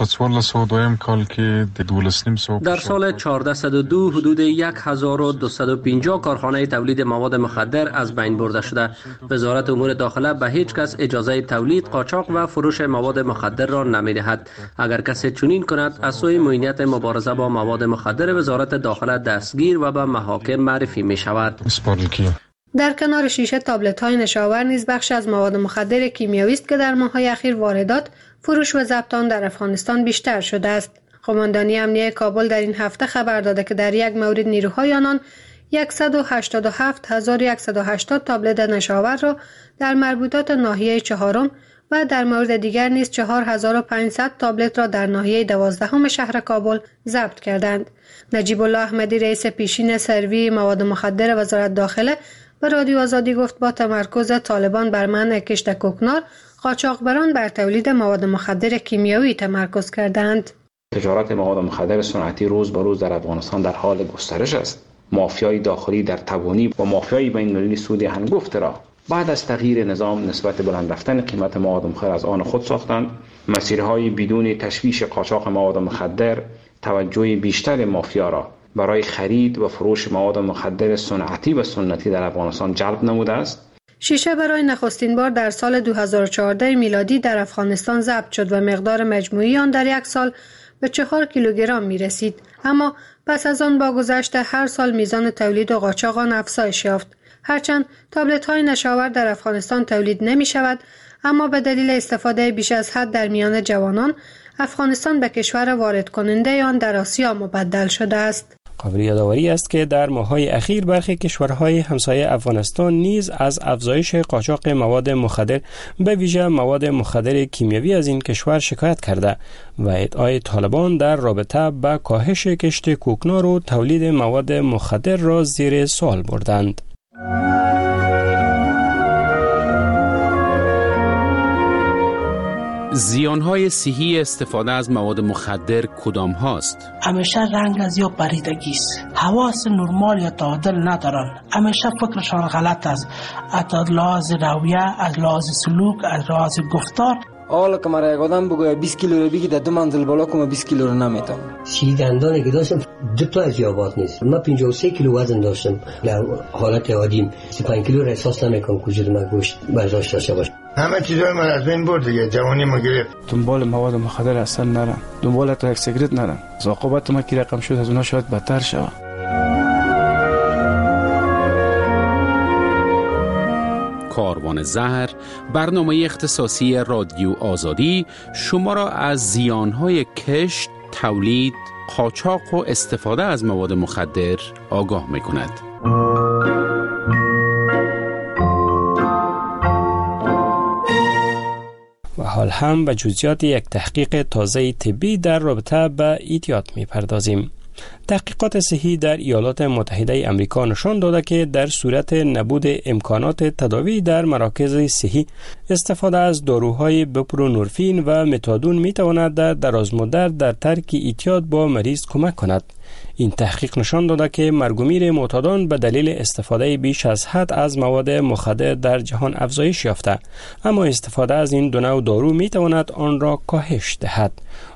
در سال چهارصد و دو حدود هزار و دویست و پنجاه کارخانه تولید مواد مخدر از بین برده شده. وزارت امور داخله به هیچ کس اجازه تولید، قاچاق و فروش مواد مخدر را نمی‌دهد. اگر کسی چنین کند از سوی معینیت مبارزه با مواد مخدر وزارت داخله دستگیر و به محاکم معرفی می شود. در کنار شیشه تابلت‌های نشاور نیز بخش از مواد مخدر کیمیایی است که در ماه‌های اخیر واردات، فروش و ضبط آن در افغانستان بیشتر شده است. قماندانی امنیه کابل در این هفته خبر داده که در یک مورد نیروهای آنان صد و هشتاد و هفت هزار و صد و هشتاد تابلت نشاور را در مربوطات ناحیه چهارم و در مورد دیگر نیز چهار هزار و پانصد تابلت را در ناحیه دوازدهم شهر کابل ضبط کردند. نجیب الله احمدی رئیس پیشین سروی مواد مخدر وزارت داخله به رادیو آزادی گفت با تمرکز طالبان بر منع کشت کوکنار، قاچاقبران بر تولید مواد مخدر کیمیایی تمرکز کردند. تجارت مواد مخدر صنعتی روز به روز در افغانستان در حال گسترش است. مافیای داخلی در تبانی و مافیای بین‌المللی سود هنگفت را بعد از تغییر نظام نسبت بلند رفتن قیمت مواد مخدر از آن خود ساختند. مسیرهای بدون تشویش قاچاق مواد مخدر توجه بیشتر مافیا را برای خرید و فروش مواد مخدر صنعتی و سنتی در افغانستان جلب نموده است. شیشه برای نخستین بار در سال دو هزار و چهارده میلادی در افغانستان ضبط شد و مقدار مجموعی آن در یک سال به چهار کیلوگرم می رسید. اما پس از آن با گذشت هر سال میزان تولید و قاچاق آن افزایش یافت. هرچند تابلت‌های نشاور در افغانستان تولید نمی شود، اما به دلیل استفاده بیش از حد در میان جوانان، افغانستان به کشور وارد کننده آن در آسیا مبدل شده است. قابل یادآوری است که در ماه‌های اخیر برخی کشورهای همسایه افغانستان نیز از افزایش قاچاق مواد مخدر به ویژه مواد مخدر کیمیایی از این کشور شکایت کرده و ادعای طالبان در رابطه با کاهش کشت کوکنار و تولید مواد مخدر را زیر سوال بردند. زیانهای صحی استفاده از مواد مخدر کدام هاست؟ همیشه رنگ از یا پریدگی است. حواس نرمال یا تعادل ندارن. همیشه فکرشان غلط است. از لحاظ رویه، از لحاظ سلوک، از لحاظ گفتار. حالا که مرا یک آدم بگوید بیست کیلو رو بگی در دو منزل بالا کنم بیست کیلو رو نمیتونم. سی دندانی که داشتم دو تا از یابات نیست. من پنجاه و سه کیلو وزن داشتم. در حالت عادیم سی و پنج کیلو را احساس نمیکنم که وجود من گوشت برداشت داشته باشه. همه چیزای من از بین برد دیگه، جوانی ما گرفت. دنبال مواد مخدر اصلا نرم، دنبال تا یک سیگرت نرم. عاقبت ما کی رقم شد از اونها شاید بدتر شود. کاروان زهر، برنامه اختصاصی رادیو آزادی شما را از زیانهای کشت، تولید، قاچاق و استفاده از مواد مخدر آگاه می‌کند. و حال هم به جزئیات یک تحقیق تازه طبی در رابطه با اعتیاد می‌پردازیم. تحقیقات صحی در ایالات متحده آمریکا نشان داده که در صورت نبود امکانات تداوی در مراکز صحی، استفاده از داروهای بوپرونورفین و متادون میتواند در درازمدت در ترک اعتیاد با مریض کمک کند. این تحقیق نشان داده که مرگ و میر معتادان به دلیل استفاده بیش از حد از مواد مخدر در جهان افزایش یافته، اما استفاده از این دو نوع دارو می تواند آن را کاهش دهد.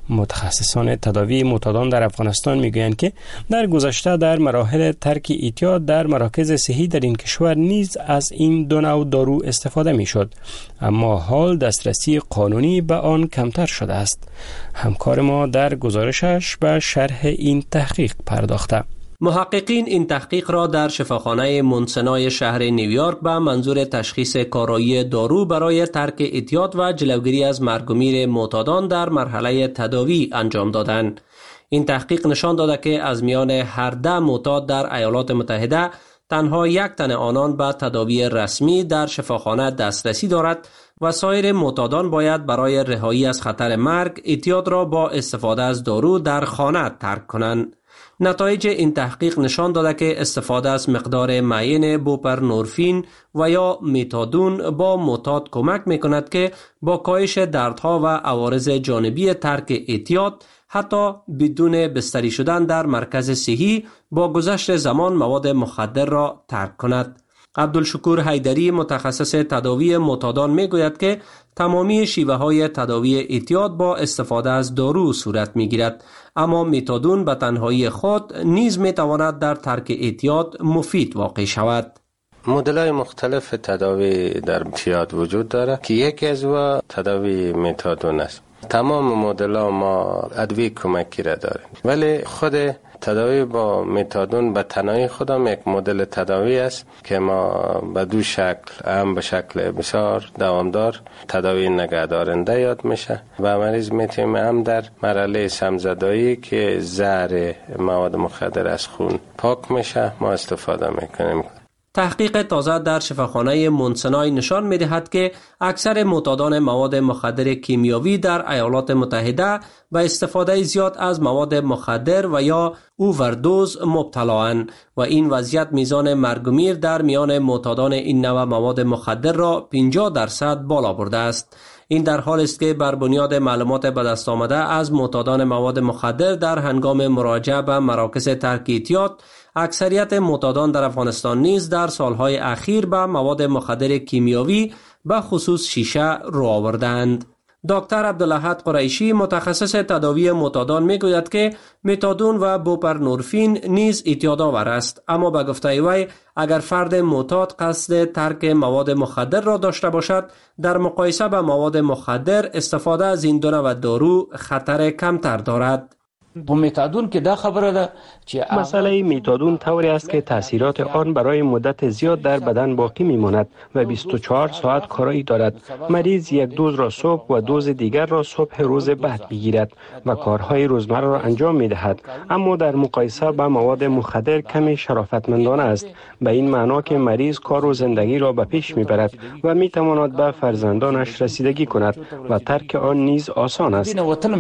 متخصصان تداوی معتادان در افغانستان میگویند که در گذشته در مراحل ترک اعتیاد در مراکز صحی در این کشور نیز از این دو نوع دارو استفاده میشد، اما حال دسترسی قانونی به آن کمتر شده است. همکار ما در گزارشش به شرح این تحقیق پرداخته. محققین این تحقیق را در شفاخانه مونسنای شهر نیویورک به منظور تشخیص کارایی دارو برای ترک اعتیاد و جلوگیری از مرگ و میر معتادان در مرحله تداوی انجام دادند. این تحقیق نشان داده که از میان هر ده معتاد در ایالات متحده تنها یک تن آنان به تداوی رسمی در شفاخانه دسترسی دارد و سایر معتادان باید برای رهایی از خطر مرگ اعتیاد را با استفاده از دارو در خانه ترک کنند. نتایج این تحقیق نشان داده که استفاده از مقدار معین بوپرنورفین و یا متادون با معتاد کمک میکند که با کاهش دردها و عوارض جانبی ترک اعتیاد حتی بدون بستری شدن در مرکز صحی با گذشت زمان مواد مخدر را ترک کند. عبدالشکور حیدری متخصص تداوی معتادان میگوید که تمامی شیوه های تداوی اعتیاد با استفاده از دارو صورت میگیرد، اما متادون به تنهایی خود نیز میتواند در ترک اعتیاد مفید واقع شود. مدل‌های مختلف تداوی در اعتیاد وجود دارد که یکی از او تداوی متادون است. تمام مدل‌ها ما ادویه کمکی را داریم، ولی خود تداوی با متادون به تنهایی خودم یک مدل تداوی است که ما به دو شکل، هم به شکل بسیار دوامدار تداوی نگهدارنده یاد میشه و مریض میتونیم هم در مرحله سمزدایی که زهر مواد مخدر از خون پاک میشه ما استفاده میکنیم. تحقیق تازه در شفاخانه مونسنای نشان می‌دهد که اکثر معتادان مواد مخدر کیمیاوی در ایالات متحده به استفاده زیاد از مواد مخدر و یا اووردوز مبتلااند و این وضعیت میزان مرگ و میر در میان معتادان این نوع مواد مخدر را پنجاه درصد بالا برده است. این در حالی است که بر بنیاد معلومات به دست آمده از معتادان مواد مخدر در هنگام مراجعه به مراکز ترک اعتیاد، اکثریت معتادان در افغانستان نیز در سالهای اخیر به مواد مخدر کیمیاوی به خصوص شیشه رو آوردند. دکتر عبدالاحد قریشی متخصص تداوی معتادان میگوید که متادون و بوپرنورفین نیز اعتیادآور است، اما به گفته وی اگر فرد معتاد قصد ترک مواد مخدر را داشته باشد، در مقایسه با مواد مخدر استفاده از این دو نوع دارو خطر کمتر دارد. با متادون که دا خبره ده مسئله متادون طوری است که تاثیرات آن برای مدت زیاد در بدن باقی میماند و بیست و چهار ساعت کارایی دارد. مریض یک دوز را صبح و دوز دیگر را صبح روز بعد بگیرد و کارهای روزمره را انجام میدهد، اما در مقایسه با مواد مخدر کمی شرافتمندانه است، به این معنا که مریض کار و زندگی را به پیش میبرد و میتواند به فرزندانش رسیدگی کند و ترک آن نیز آسان است.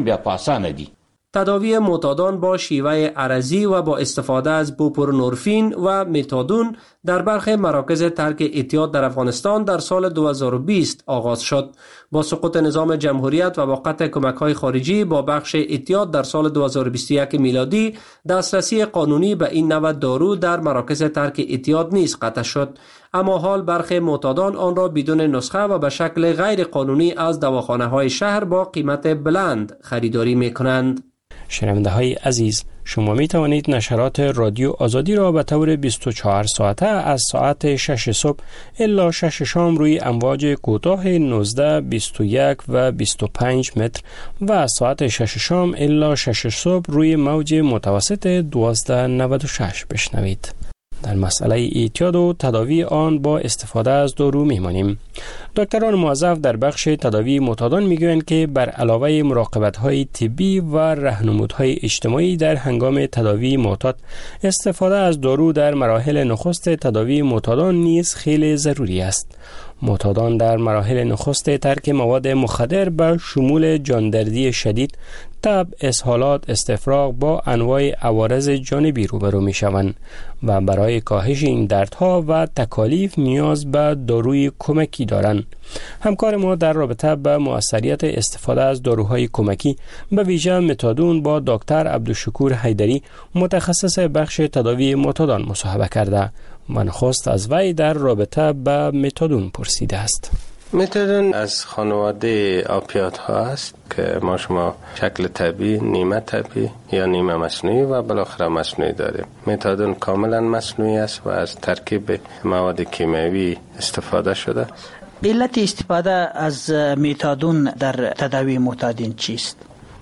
تداوی معتادان با شیوه عرضی و با استفاده از بوپرنورفین و متادون در برخی مراکز ترک اعتیاد در افغانستان در سال دو هزار و بیست آغاز شد. با سقوط نظام جمهوریت و با قطع کمک‌های خارجی با بخش اعتیاد در سال دو هزار و بیست و یک میلادی، دسترسی قانونی به این نوع دارو در مراکز ترک اعتیاد نیز قطع شد، اما حال برخی معتادان آن را بدون نسخه و به شکل غیر قانونی از دواخانه‌های شهر با قیمت بلند خریداری می‌کنند. شنونده های عزیز، شما می توانید نشرات رادیو آزادی را به طور بیست و چهار ساعته از ساعت شش صبح الا شش شام روی امواج کوتاه نوزده، بیست و یک و بیست و پنج متر و از ساعت شش شام الا شش صبح روی موج متوسط دوازده نود و شش بشنوید. در مسئله اعتیاد و تداوی آن با استفاده از دارو میمانیم. دکتران موظف در بخش تداوی معتادان میگویند که بر علاوه مراقبت‌های طبی و راهنمودهای اجتماعی در هنگام تداوی معتاد، استفاده از دارو در مراحل نخست تداوی معتادان نیز خیلی ضروری است. معتادان در مراحل نخست ترک مواد مخدر به شمول جاندردی شدید، تب، اسهالات، استفراغ با انواع عوارض جانبی روبرو می شوند و برای کاهش این دردها و تکالیف نیاز به داروی کمکی دارند. همکار ما در رابطه با مؤثریت استفاده از داروهای کمکی به ویژه متادون با دکتر عبدالشکور حیدری متخصص بخش تداوی متادون مصاحبه کرده. من خواست از وی در رابطه با متادون پرسیده است. متادون از خانواده آپیات ها است که ما شما شکل طبیعی، نیمه طبیعی یا نیمه مصنوعی و بالاخره مصنوعی داریم. متادون کاملا مصنوعی است و از ترکیب مواد کیمیایی استفاده شده. علت استفاده از متادون در تداوی معتادین چیست؟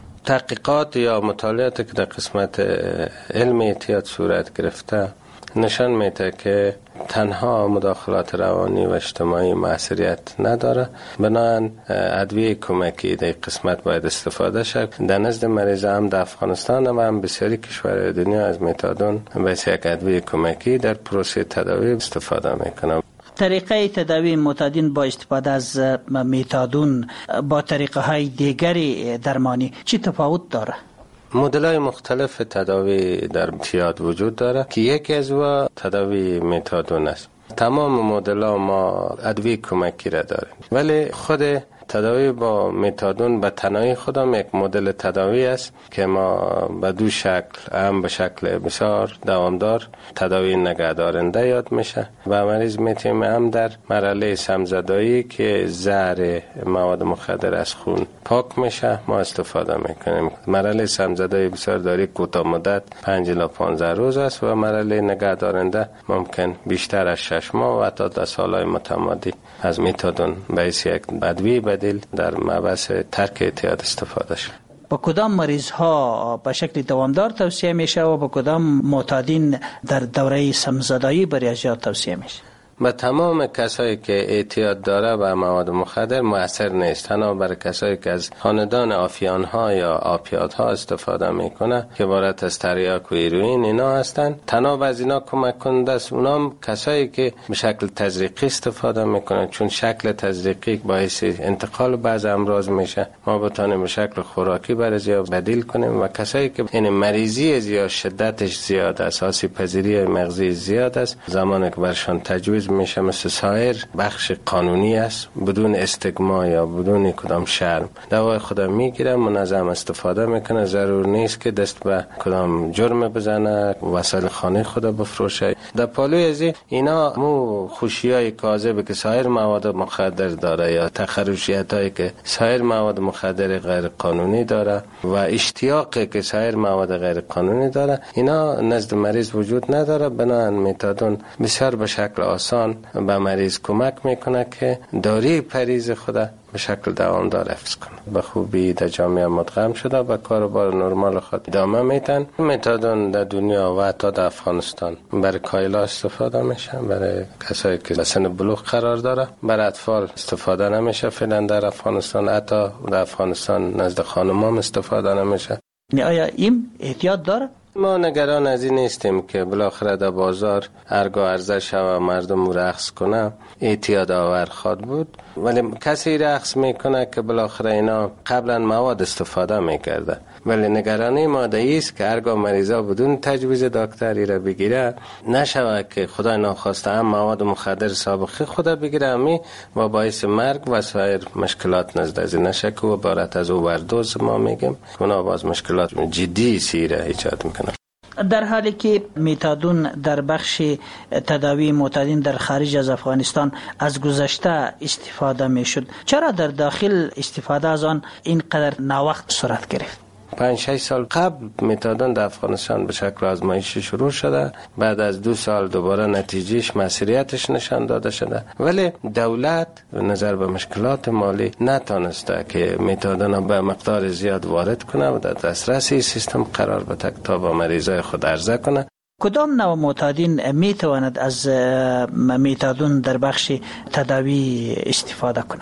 تحقیقات یا مطالعاتی که در قسمت علم اعتیاد صورت گرفته نشان میده که تنها مداخلات روانی و اجتماعی موثریت نداره، بنابراین ادویه کمکی در قسمت باید استفاده شد. در نزد مریض هم در افغانستان و هم بسیاری کشورهای دنیا از متادون به یک ادویه کمکی در پروسه تداوی استفاده میکنه. طریقه تداوی معتادین با استفاده از متادون با طریقه های دیگری درمانی چی تفاوت داره؟ مدل‌های مختلف تداوی در اعتیاد وجود داره که یکی از او تداوی متادون است. تمام مدل‌ها ما ادویه کمکی را داریم، ولی خود تداوی با متادون به تنهایی خودم یک مدل تداوی است که ما به دو شکل، هم به شکل بسیار دوامدار تداوی نگهدارنده یاد میشه و مریض میتونیم هم در مرحله سمزدایی که زهر مواد مخدر از خون پاک میشه ما استفاده میکنیم. مرحله سمزدایی بسیار داری کوتاه مدت پنج الی پانزده روز است و مرحله نگهدارنده ممکن بیشتر از شش ماه و حتی در سالهای متمادی از متادون به حیث یک ادویه بدیل در مبحث ترک اعتیاد استفاده شد. با کدام مریض ها به شکل دوامدار توصیه میشه و با کدام معتادین در دوره سمزدایی برای اجرا توصیه میشه؟ به تمام کسایی که اعتیاد داره به مواد مخدر مؤثر نیست، تنها برای کسایی که از خاندان آفیان ها یا آپیات ها استفاده میکنه که عبارت از تریاک و هیروئین اینا هستن، تنها از اینا کمک کننده است. اونام کسایی که به شکل تزریقی استفاده میکنن، چون شکل تزریقی باعث انتقال بعض امراض میشه، ما بتونیم به شکل خوراکی برای یا بدیل کنیم. و کسایی که این مریضی یا شدتش زیاد است، آسیب پذیری مغزی زیاد است، زمانی که برشان تجویز میشه مثل سایر بخش قانونی است، بدون استگما یا بدون کدام شرم دوای خودم میگیره، منظم استفاده میکنه، ضرور نیست که دست به کدام جرم بزنه، وسایل خانه خود بفروشه. در پالوی از اینا مو خوشیای کاذب که سایر مواد مخدر داره یا تخرشیت هایی که سایر مواد مخدر غیر قانونی داره و اشتیاقی که سایر مواد غیر قانونی داره، اینا نزد مریض وجود نداره. بنابراین متادون بسیار به شکل آسان به مریض کمک میکنه که داروی پریز خود به شکل دوامدار حفظ کنه، به خوبی در جامعه مدغم شده و کاربار نرمال خود ادامه میتن. متادون در دنیا و حتی در افغانستان برای کایلا استفاده میشه، برای کسایی که سن بلوغ قرار داره. برای اطفال استفاده نمیشه فعلا در افغانستان، حتی در افغانستان نزد خانمام استفاده نمیشه. آیا این احتیاط داره؟ ما نگران از این نیستیم که بالاخره در بازار ارگ و عرضه شود مردم رقص کنه، اعتیاد آور خواد بود، ولی کسی رقص میکنه که بالاخره اینا قبلا مواد استفاده میکرده. ولی نگرانی ما است که ارگ و مریضا بدون تجویز دکتری را بگیره، نشود که خدای ناخواسته هم مواد مخدر سابقه خود بگیره امی و باعث مرگ و سایر مشکلات نزد از نشه که عبارت از اووردوز ما میگیم، اونا باز مشکلات جدی سیره ایجاد میکنه. در حالی که متادون در بخش تداوی معتادین در خارج از افغانستان از گذشته استفاده میشد، چرا در داخل استفاده از آن اینقدر ناوقت صورت گرفت؟ پنج شش سال قبل متادون در افغانستان به شکل آزمایشی شروع شده، بعد از دو سال دوباره نتیجهش مسئولیتش نشان داده شده، ولی دولت نظر به مشکلات مالی نتونسته که متادون به مقدار زیاد وارد کنه و در دسترس این سیستم قرار بده تا با مریضای خود عرضه کنه. کدام نوع معتادین می تواند از متادون در بخش تداوی استفاده کنند؟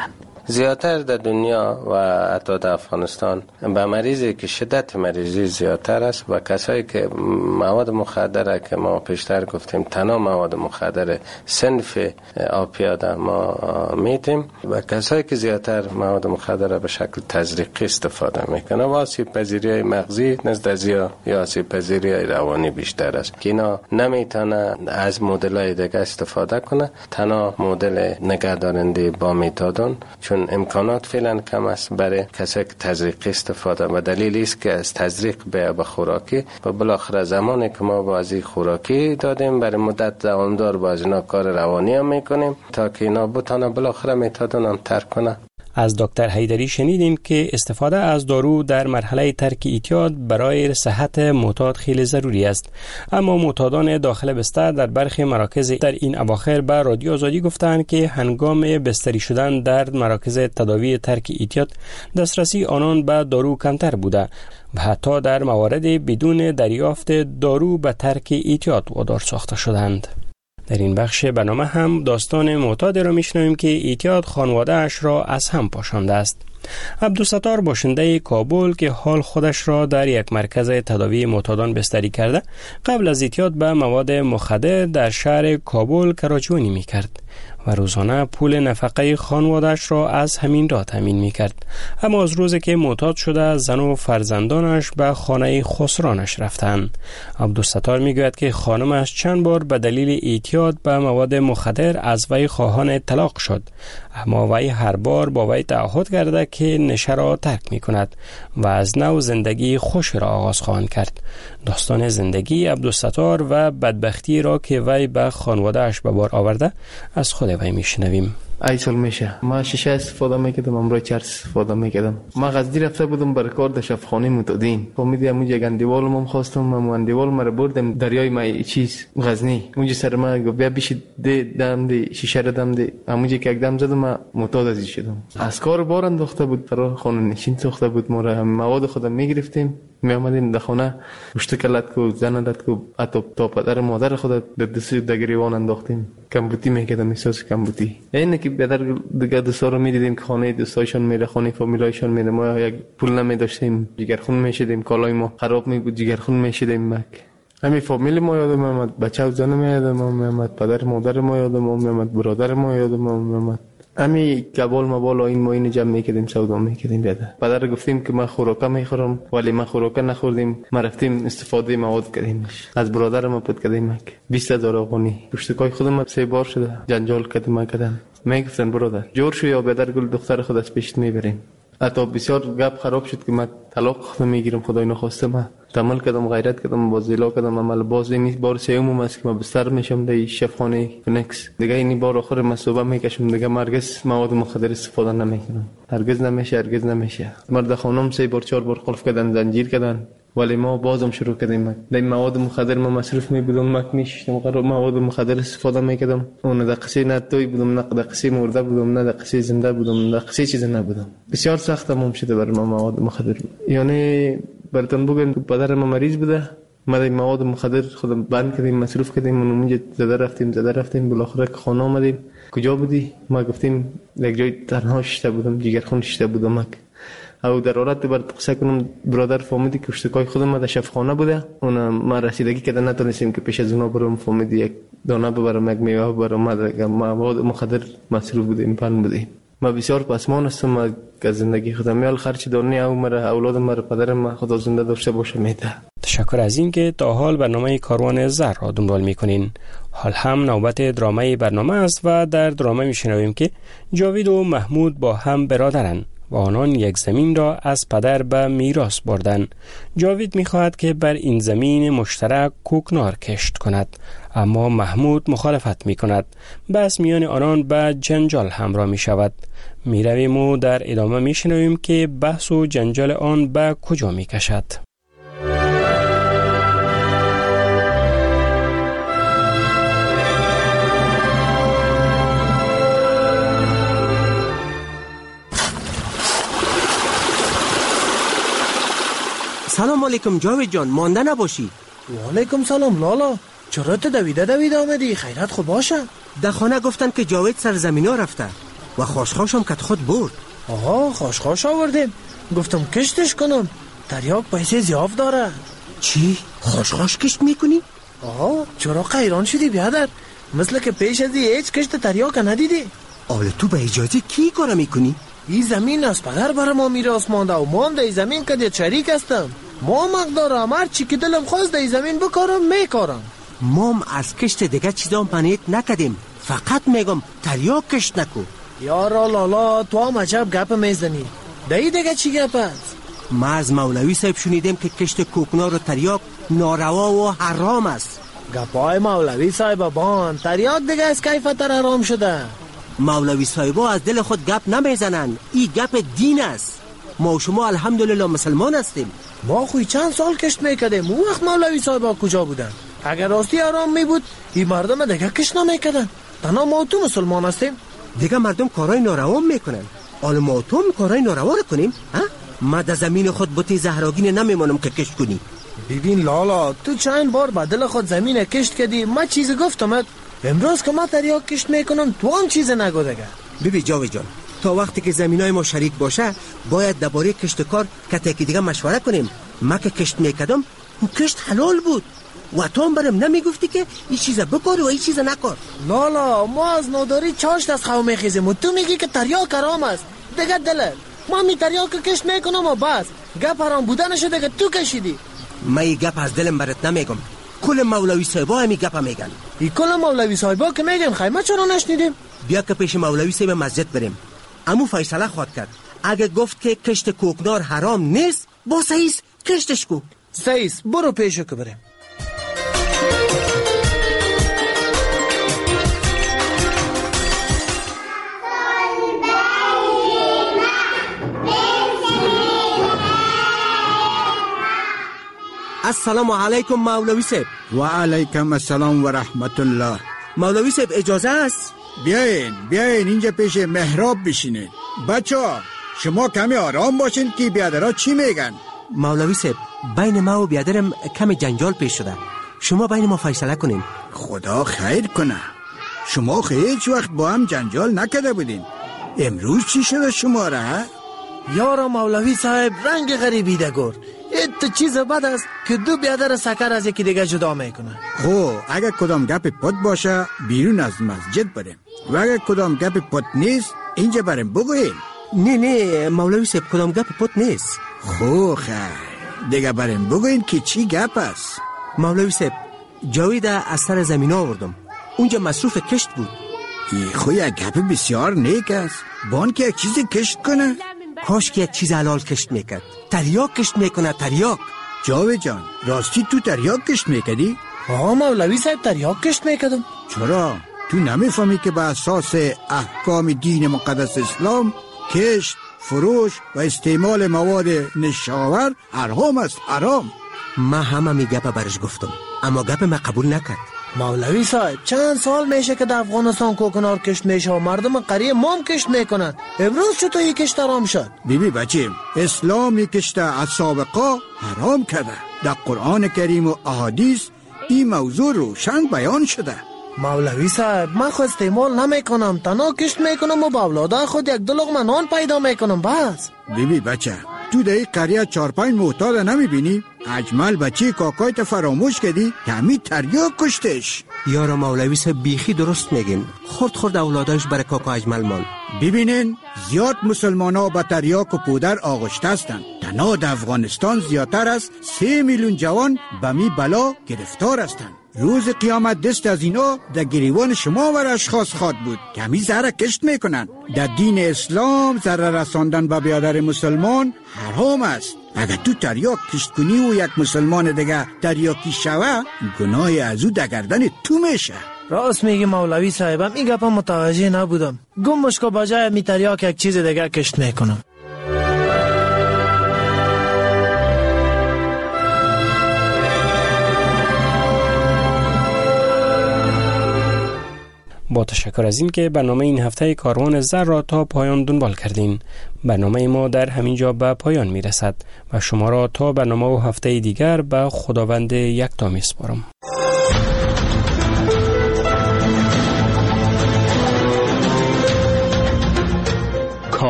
زیادتر در دنیا و حتی در افغانستان به مریضی که شدت مریضی زیادتر است و کسایی که مواد مخدر که ما پیشتر گفتیم تنها مواد مخدر صنف آپیاد ما میتیم و کسایی که زیادتر مواد مخدر به شکل تزریقی استفاده میکنه و آسیب پذیری مغزی نزد از یا آسیب پذیری روانی بیشتر است که اینا نمیتونه از مدل‌های دیگه استفاده کنه، تنها مدل نگهدارنده با میتادون چون امکانات فعلا کم است برای کسی که تزریقی استفاده و دلیل است که از تزریق به به خوراکی و بالاخره زمانی که ما بازی خوراکی دادیم برای مدت دوامدار باز اینا کار روانی هم میکنیم تا که اینا بتونه بالاخره میتادون هم ترک کنه. از دکتر حیدری شنیدیم که استفاده از دارو در مرحله ترک اعتیاد برای صحت معتاد خیلی ضروری است، اما معتادان داخل بستر در برخی مراکز در این اواخر به رادیو آزادی گفتند که هنگام بستری شدن در مراکز تداوی ترک اعتیاد دسترسی آنان به دارو کمتر بوده و حتی در موارد بدون دریافت دارو به ترک اعتیاد وادار ساخته شدند. در این بخش برنامه هم داستان معتاد را میشنویم که اعتیاد خانواده اش را از هم پاشانده است. عبدالستار باشنده کابل که حال خودش را در یک مرکز تداوی معتادان بستری کرده قبل از اعتیاد به مواد مخدر در شهر کابل کراچوانی میکرد و روزانه پول نفقه خانواده‌اش را از همین راه تامین می‌کرد. اما از روزی که معتاد شده زن و فرزندانش به خانه خسرانش رفتند. عبدالستار میگوید که خانمش چند بار به دلیل اعتیاد به مواد مخدر از وی خواهان طلاق شد، اما وی هر بار با وی تعهد کرده که نشه را ترک می‌کند و از نو زندگی خوش را آغاز خواهد کرد. داستان زندگی عبدالستار و بدبختی را که وی به خانواده‌اش به بار آورده از خود وی میشنویم. ای سال میشه ما شیشه استفاده میکردم، امروز چرس استفاده میکردم. ما غزدی رفته بودم برای کار در شفاخانه معتادین. فهمیدی اونجا گندیوالم هم خواستم، اما گندیوال مرا بردم دریای ما چیز غزنی. اونجا سر ما گفت بیا بشید ده دم ده شیشه را دم ده. اونجا که یک دم زدم ما معتاد ازی شدم. از کار بار انداخته بود، برای خانه نشین ساخته بود. ما را مواد خودم میگرفتیم می آمدیم در خانه گوشت کلت کو زن داد کو اتو تا پدر مادر خود در دست دگریوان انداختیم. کمبوتی میکردم، احساس کمبوتی. اینه که بدر دیگه دوستا رو میدیدیم که خانه دوستایشون میره، خانه فامیلایشون میره، ما یک پول نمیداشتیم، جگرخون میشدیم، کالای ما خراب می بود، جگرخون میشدیم. مک همین فامیل ما یادم اومد، بچه و زن ما یادم اومد، پدر مادر ما یادم اومد، برادر ما یادم اومد. امی کبال مبال این ما این جمع میکردیم، سودا میکردیم. بیاده پدر گفتیم که من خوراکه میخورم، ولی ما خوراکه نخوردیم، ما رفتیم استفاده مواد کردیمش. از برادر ما پد کردیم مک بیست هزار افغانی. پشتکای خودم سه بار شده جنجال کردیم کردن. میگفتن برادر جور شو یا بدر گل دختر خود از پیشت میبریم. حتی بسیار گپ خراب شد که من طلاق خودم میگیرم، خدای نخواسته. من تمل کردم، غیرت کردم، بازیلا کردم، عمل باز این بار سوم است که من بستر میشم در شفاخانه فنکس. دیگه این بار آخر من صبح میکشم، دیگه هرگز مواد مخدر استفاده نمیکنم. هرگز نمیشه، هرگز نمیشه. مرد خانم سه بار چهار بار قلف کردن، زنجیر کردن، ولی ما بازم شروع کردیم. در مواد مخدر ما مصرف می بودم، مک میشتم، قرار مواد مخدر استفاده میکردم. اون دقیقه نه توی بودم، نه دقیقه مرده بودم، نه دقیقه زنده بودم، نه دقیقه چیز نبودم. بسیار سخت مم شده بر ما مواد مخدر. یعنی براتون بگم که پدر ما مریض بوده، ما در مواد مخدر خودم بند کردیم، مصرف کردیم، اونجا زده رفتیم زده رفتیم بالاخره که خانه آمدیم. کجا بودی؟ ما گفتیم یک جای تنها شده بودم، جگرخون شده بودم. مک او در حالت بر قصه کنم برادر فهمیدی که اشتکای خودم ما در شفاخانه بوده. اون ما رسیدگی کردن نتونستیم که پیش از اونا برم. فهمیدی یک دانه ببرم، یک میوه ببرم، ما مواد مخدر مصرف بودیم، پن بودیم. ما بسیار پسمان هستم. ما از زندگی خودم میال خرچ دانی او مرا اولاد مرا پدر ما خدا زنده داشته باشه میده. تشکر از این که تا حال برنامه کاروان زر را دنبال میکنین. حال هم نوبت درامه برنامه است و در درامه میشنویم که جاوید و محمود با هم برادرن و آنان یک زمین را از پدر به میراث بردن. جاوید میخواهد که بر این زمین مشترک کوکنار کشت کند، اما محمود مخالفت میکند. بس میان آنان به جنجال همراه میشود. میرویم و در ادامه میشنویم که بحث و جنجال آن به کجا میکشد. سلام علیکم جاوید جان، مانده نباشی. و علیکم سلام لالا، چرا تو دویده دویده آمدی؟ خیرت خوب باشه؟ در خانه گفتن که جاوید سر زمینا رفته. و خاشخاش هم کت خود برد. آقا خاشخاش آوردیم، گفتم کشتش کنم، تریاک پیسه زیاد داره. چی؟ خاشخاش کشت میکنی؟ آقا چرا قیران شدی بیادر؟ مثل که پیش ازی هیچ کشت تریاک ندیدی. آله تو به اجازه کی کار میکنی؟ این زمین از پدر برای ما میراث مانده و ما هم در زمین کدیت شریک هستم. ما مقدارم هر چی که دلم خواست در زمین بکارم میکارم. ما هم از کشت دیگه چیزا منیت نکدیم، فقط میگم تریاک کشت نکو. یارا لالا تو هم عجب گپ میزنی. دایی دیگه چی گپ است؟ ما از مولوی صاحب شنیدیم که کشت کوکنار و تریاک ناروا و حرام است. گپای مولوی صاحب بان تریاک دیگه از کیفت حرام شده. مولوی صاحبا از دل خود گپ نمیزنن، این گپ دین است. ما و شما الحمدلله مسلمان هستیم. ما خوی چند سال کشت میکردیم، اون وقت مولوی صاحبا کجا بودن؟ اگر راستی حرام می بود این مردم دیگه کشت نمیکردن. تنها ما تو مسلمان هستیم. دیگه مردم کارهای ناروا میکنن، حالا ما تو کارهای ناروا رو کنیم؟ ها؟ ما در زمین خود بوتی زهراگین نمیمونم که کشت کنی. ببین لالا تو چند بار با دل خود زمین کشت کردی، ما چیز گفتم امروز که ما تریاک کشت میکنم تو هم چیز نگو دیگه. ببین جاوید جان، تا وقتی که زمینای ما شریک باشه باید درباره کشت کار کته که دیگه مشوره کنیم. ما که کشت میکردم او کشت حلال بود و تو هم برم نمیگفتی که این چیزا بکار و این چیزا نکار. لالا ما از ناداری چاشت از خو میخیزیم و تو میگی که تریاک حرام است. دیگه دلت ما می تریاک کشت میکنم و بس گپ حرام بودنشو دیگه تو کشیدی. ما این گپ از دلم برات نمیگم، کل مولوی صاحبا همی گپ میگن. این کل مولوی صاحبا که میگن خیمه چرا نشنیدیم؟ بیا که پیش مولوی صاحب مسجد بریم. امو فیصله خواهد کرد. اگه گفت که کشت کوکنار حرام نیست با سعیس کشتش کو. سعیس برو پیشو که بریم. السلام علیکم مولوی صاحب. و علیکم السلام و رحمت الله. مولوی صاحب اجازه است؟ بیاین بیاین اینجا پیش محراب بشینید. بچه ها شما کمی آرام باشین که بیادرها چی میگن. مولوی صاحب بین ما و بیادرم کمی جنجال پیش شده، شما بین ما فیصله کنین. خدا خیر کنه. شما هیچ وقت با هم جنجال نکرده بودین، امروز چی شده شما را؟ یارا مولوی صاحب رنگ غریبی ده گرد. ایت چیز بد است که دو بیادر سکر از یکی دیگه جدا میکنه. خب اگر کدام گپ پد باشه بیرون از مسجد بریم و اگر کدام گپ پد نیست اینجا بریم بگوین. نه نه مولوی صاحب کدام گپ پد نیست. خب خیر دیگه بریم بگوین که چی گپ است. مولوی صاحب جاوید از سر زمین آوردم، اونجا مصروف کشت بود. ای خو یک گپ بسیار نیک است. بان که یک چیزی کشت کنه. کاش که یک چیز حلال کشت میکرد. تریاک کشت میکنه تریاک. جاوید جان راستی تو تریاک کشت میکردی؟ آه مولوی صاحب تریاک کشت میکردم. چرا؟ تو نمیفهمی که به اساس احکام دین مقدس اسلام کشت، فروش و استعمال مواد نشاور حرام است، حرام. ما همه می گپ برش گفتم اما گپ ما قبول نکرد. مولوی صاحب چند سال میشه که در افغانستان کوکنار کشت میشه و مردم قریه مام کشت میکنن، امروز چطور یک کشت حرام شد؟ بیبی بچیم اسلامی کشت از سابقا حرام کرده. در قرآن کریم و احادیث این موضوع روشن بیان شده. مولوی صاحب من خود استعمال نمیکنم، تنها کشت میکنم و با اولاده خود یک دو لقمه نان پیدا میکنم بس. بیبی بچه تو در این قریه چار پنج معتاد نمیبینی؟ اجمل بچه کاکایت فراموش کردی که همین تریاک کشتش. یارا مولوی صاحب بیخی درست میگین، خورد خورد اولادش برای کاکا اجمل مال. ببینین زیاد مسلمان ها با تریاک و پودر آغشته هستند. تنها در افغانستان زیادتر از سه میلیون جوان به می بلا گرفتار هستند. روز قیامت دست از اینا در گریوان شما و اشخاص خواد بود که همی زهره کشت میکنن. در دین اسلام زهره رساندن به بیادر مسلمان حرام است. اگر تو تریاک کشت کنی و یک مسلمان دیگه تریاکی شوه گناه از او در گردن تو میشه. راست میگی مولوی صاحبم، این گپا متوجه نبودم. گم مشکو بجای می تریاک یک چیز دیگه کشت میکنم. با تشکر از این که برنامه این هفته کاروان زر را تا پایان دنبال کردین. برنامه ما در همین جا به پایان می رسد و شما را تا برنامه و هفته دیگر به خداوند یکتا می سپارم.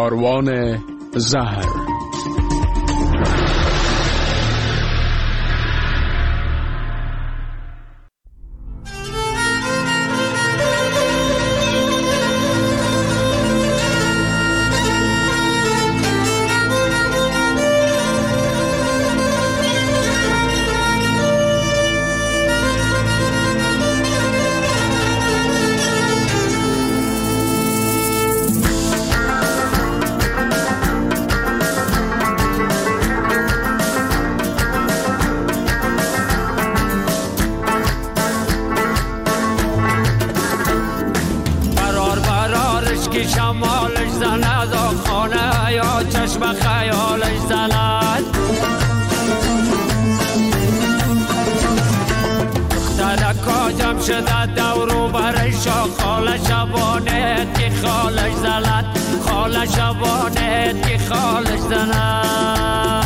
کاروان زهر. شمالش زند و خانه یا چشم خیالش زند دختر کاجم شده دورو برش خاله شبانه که خالش زند خاله شبانه که خالش زند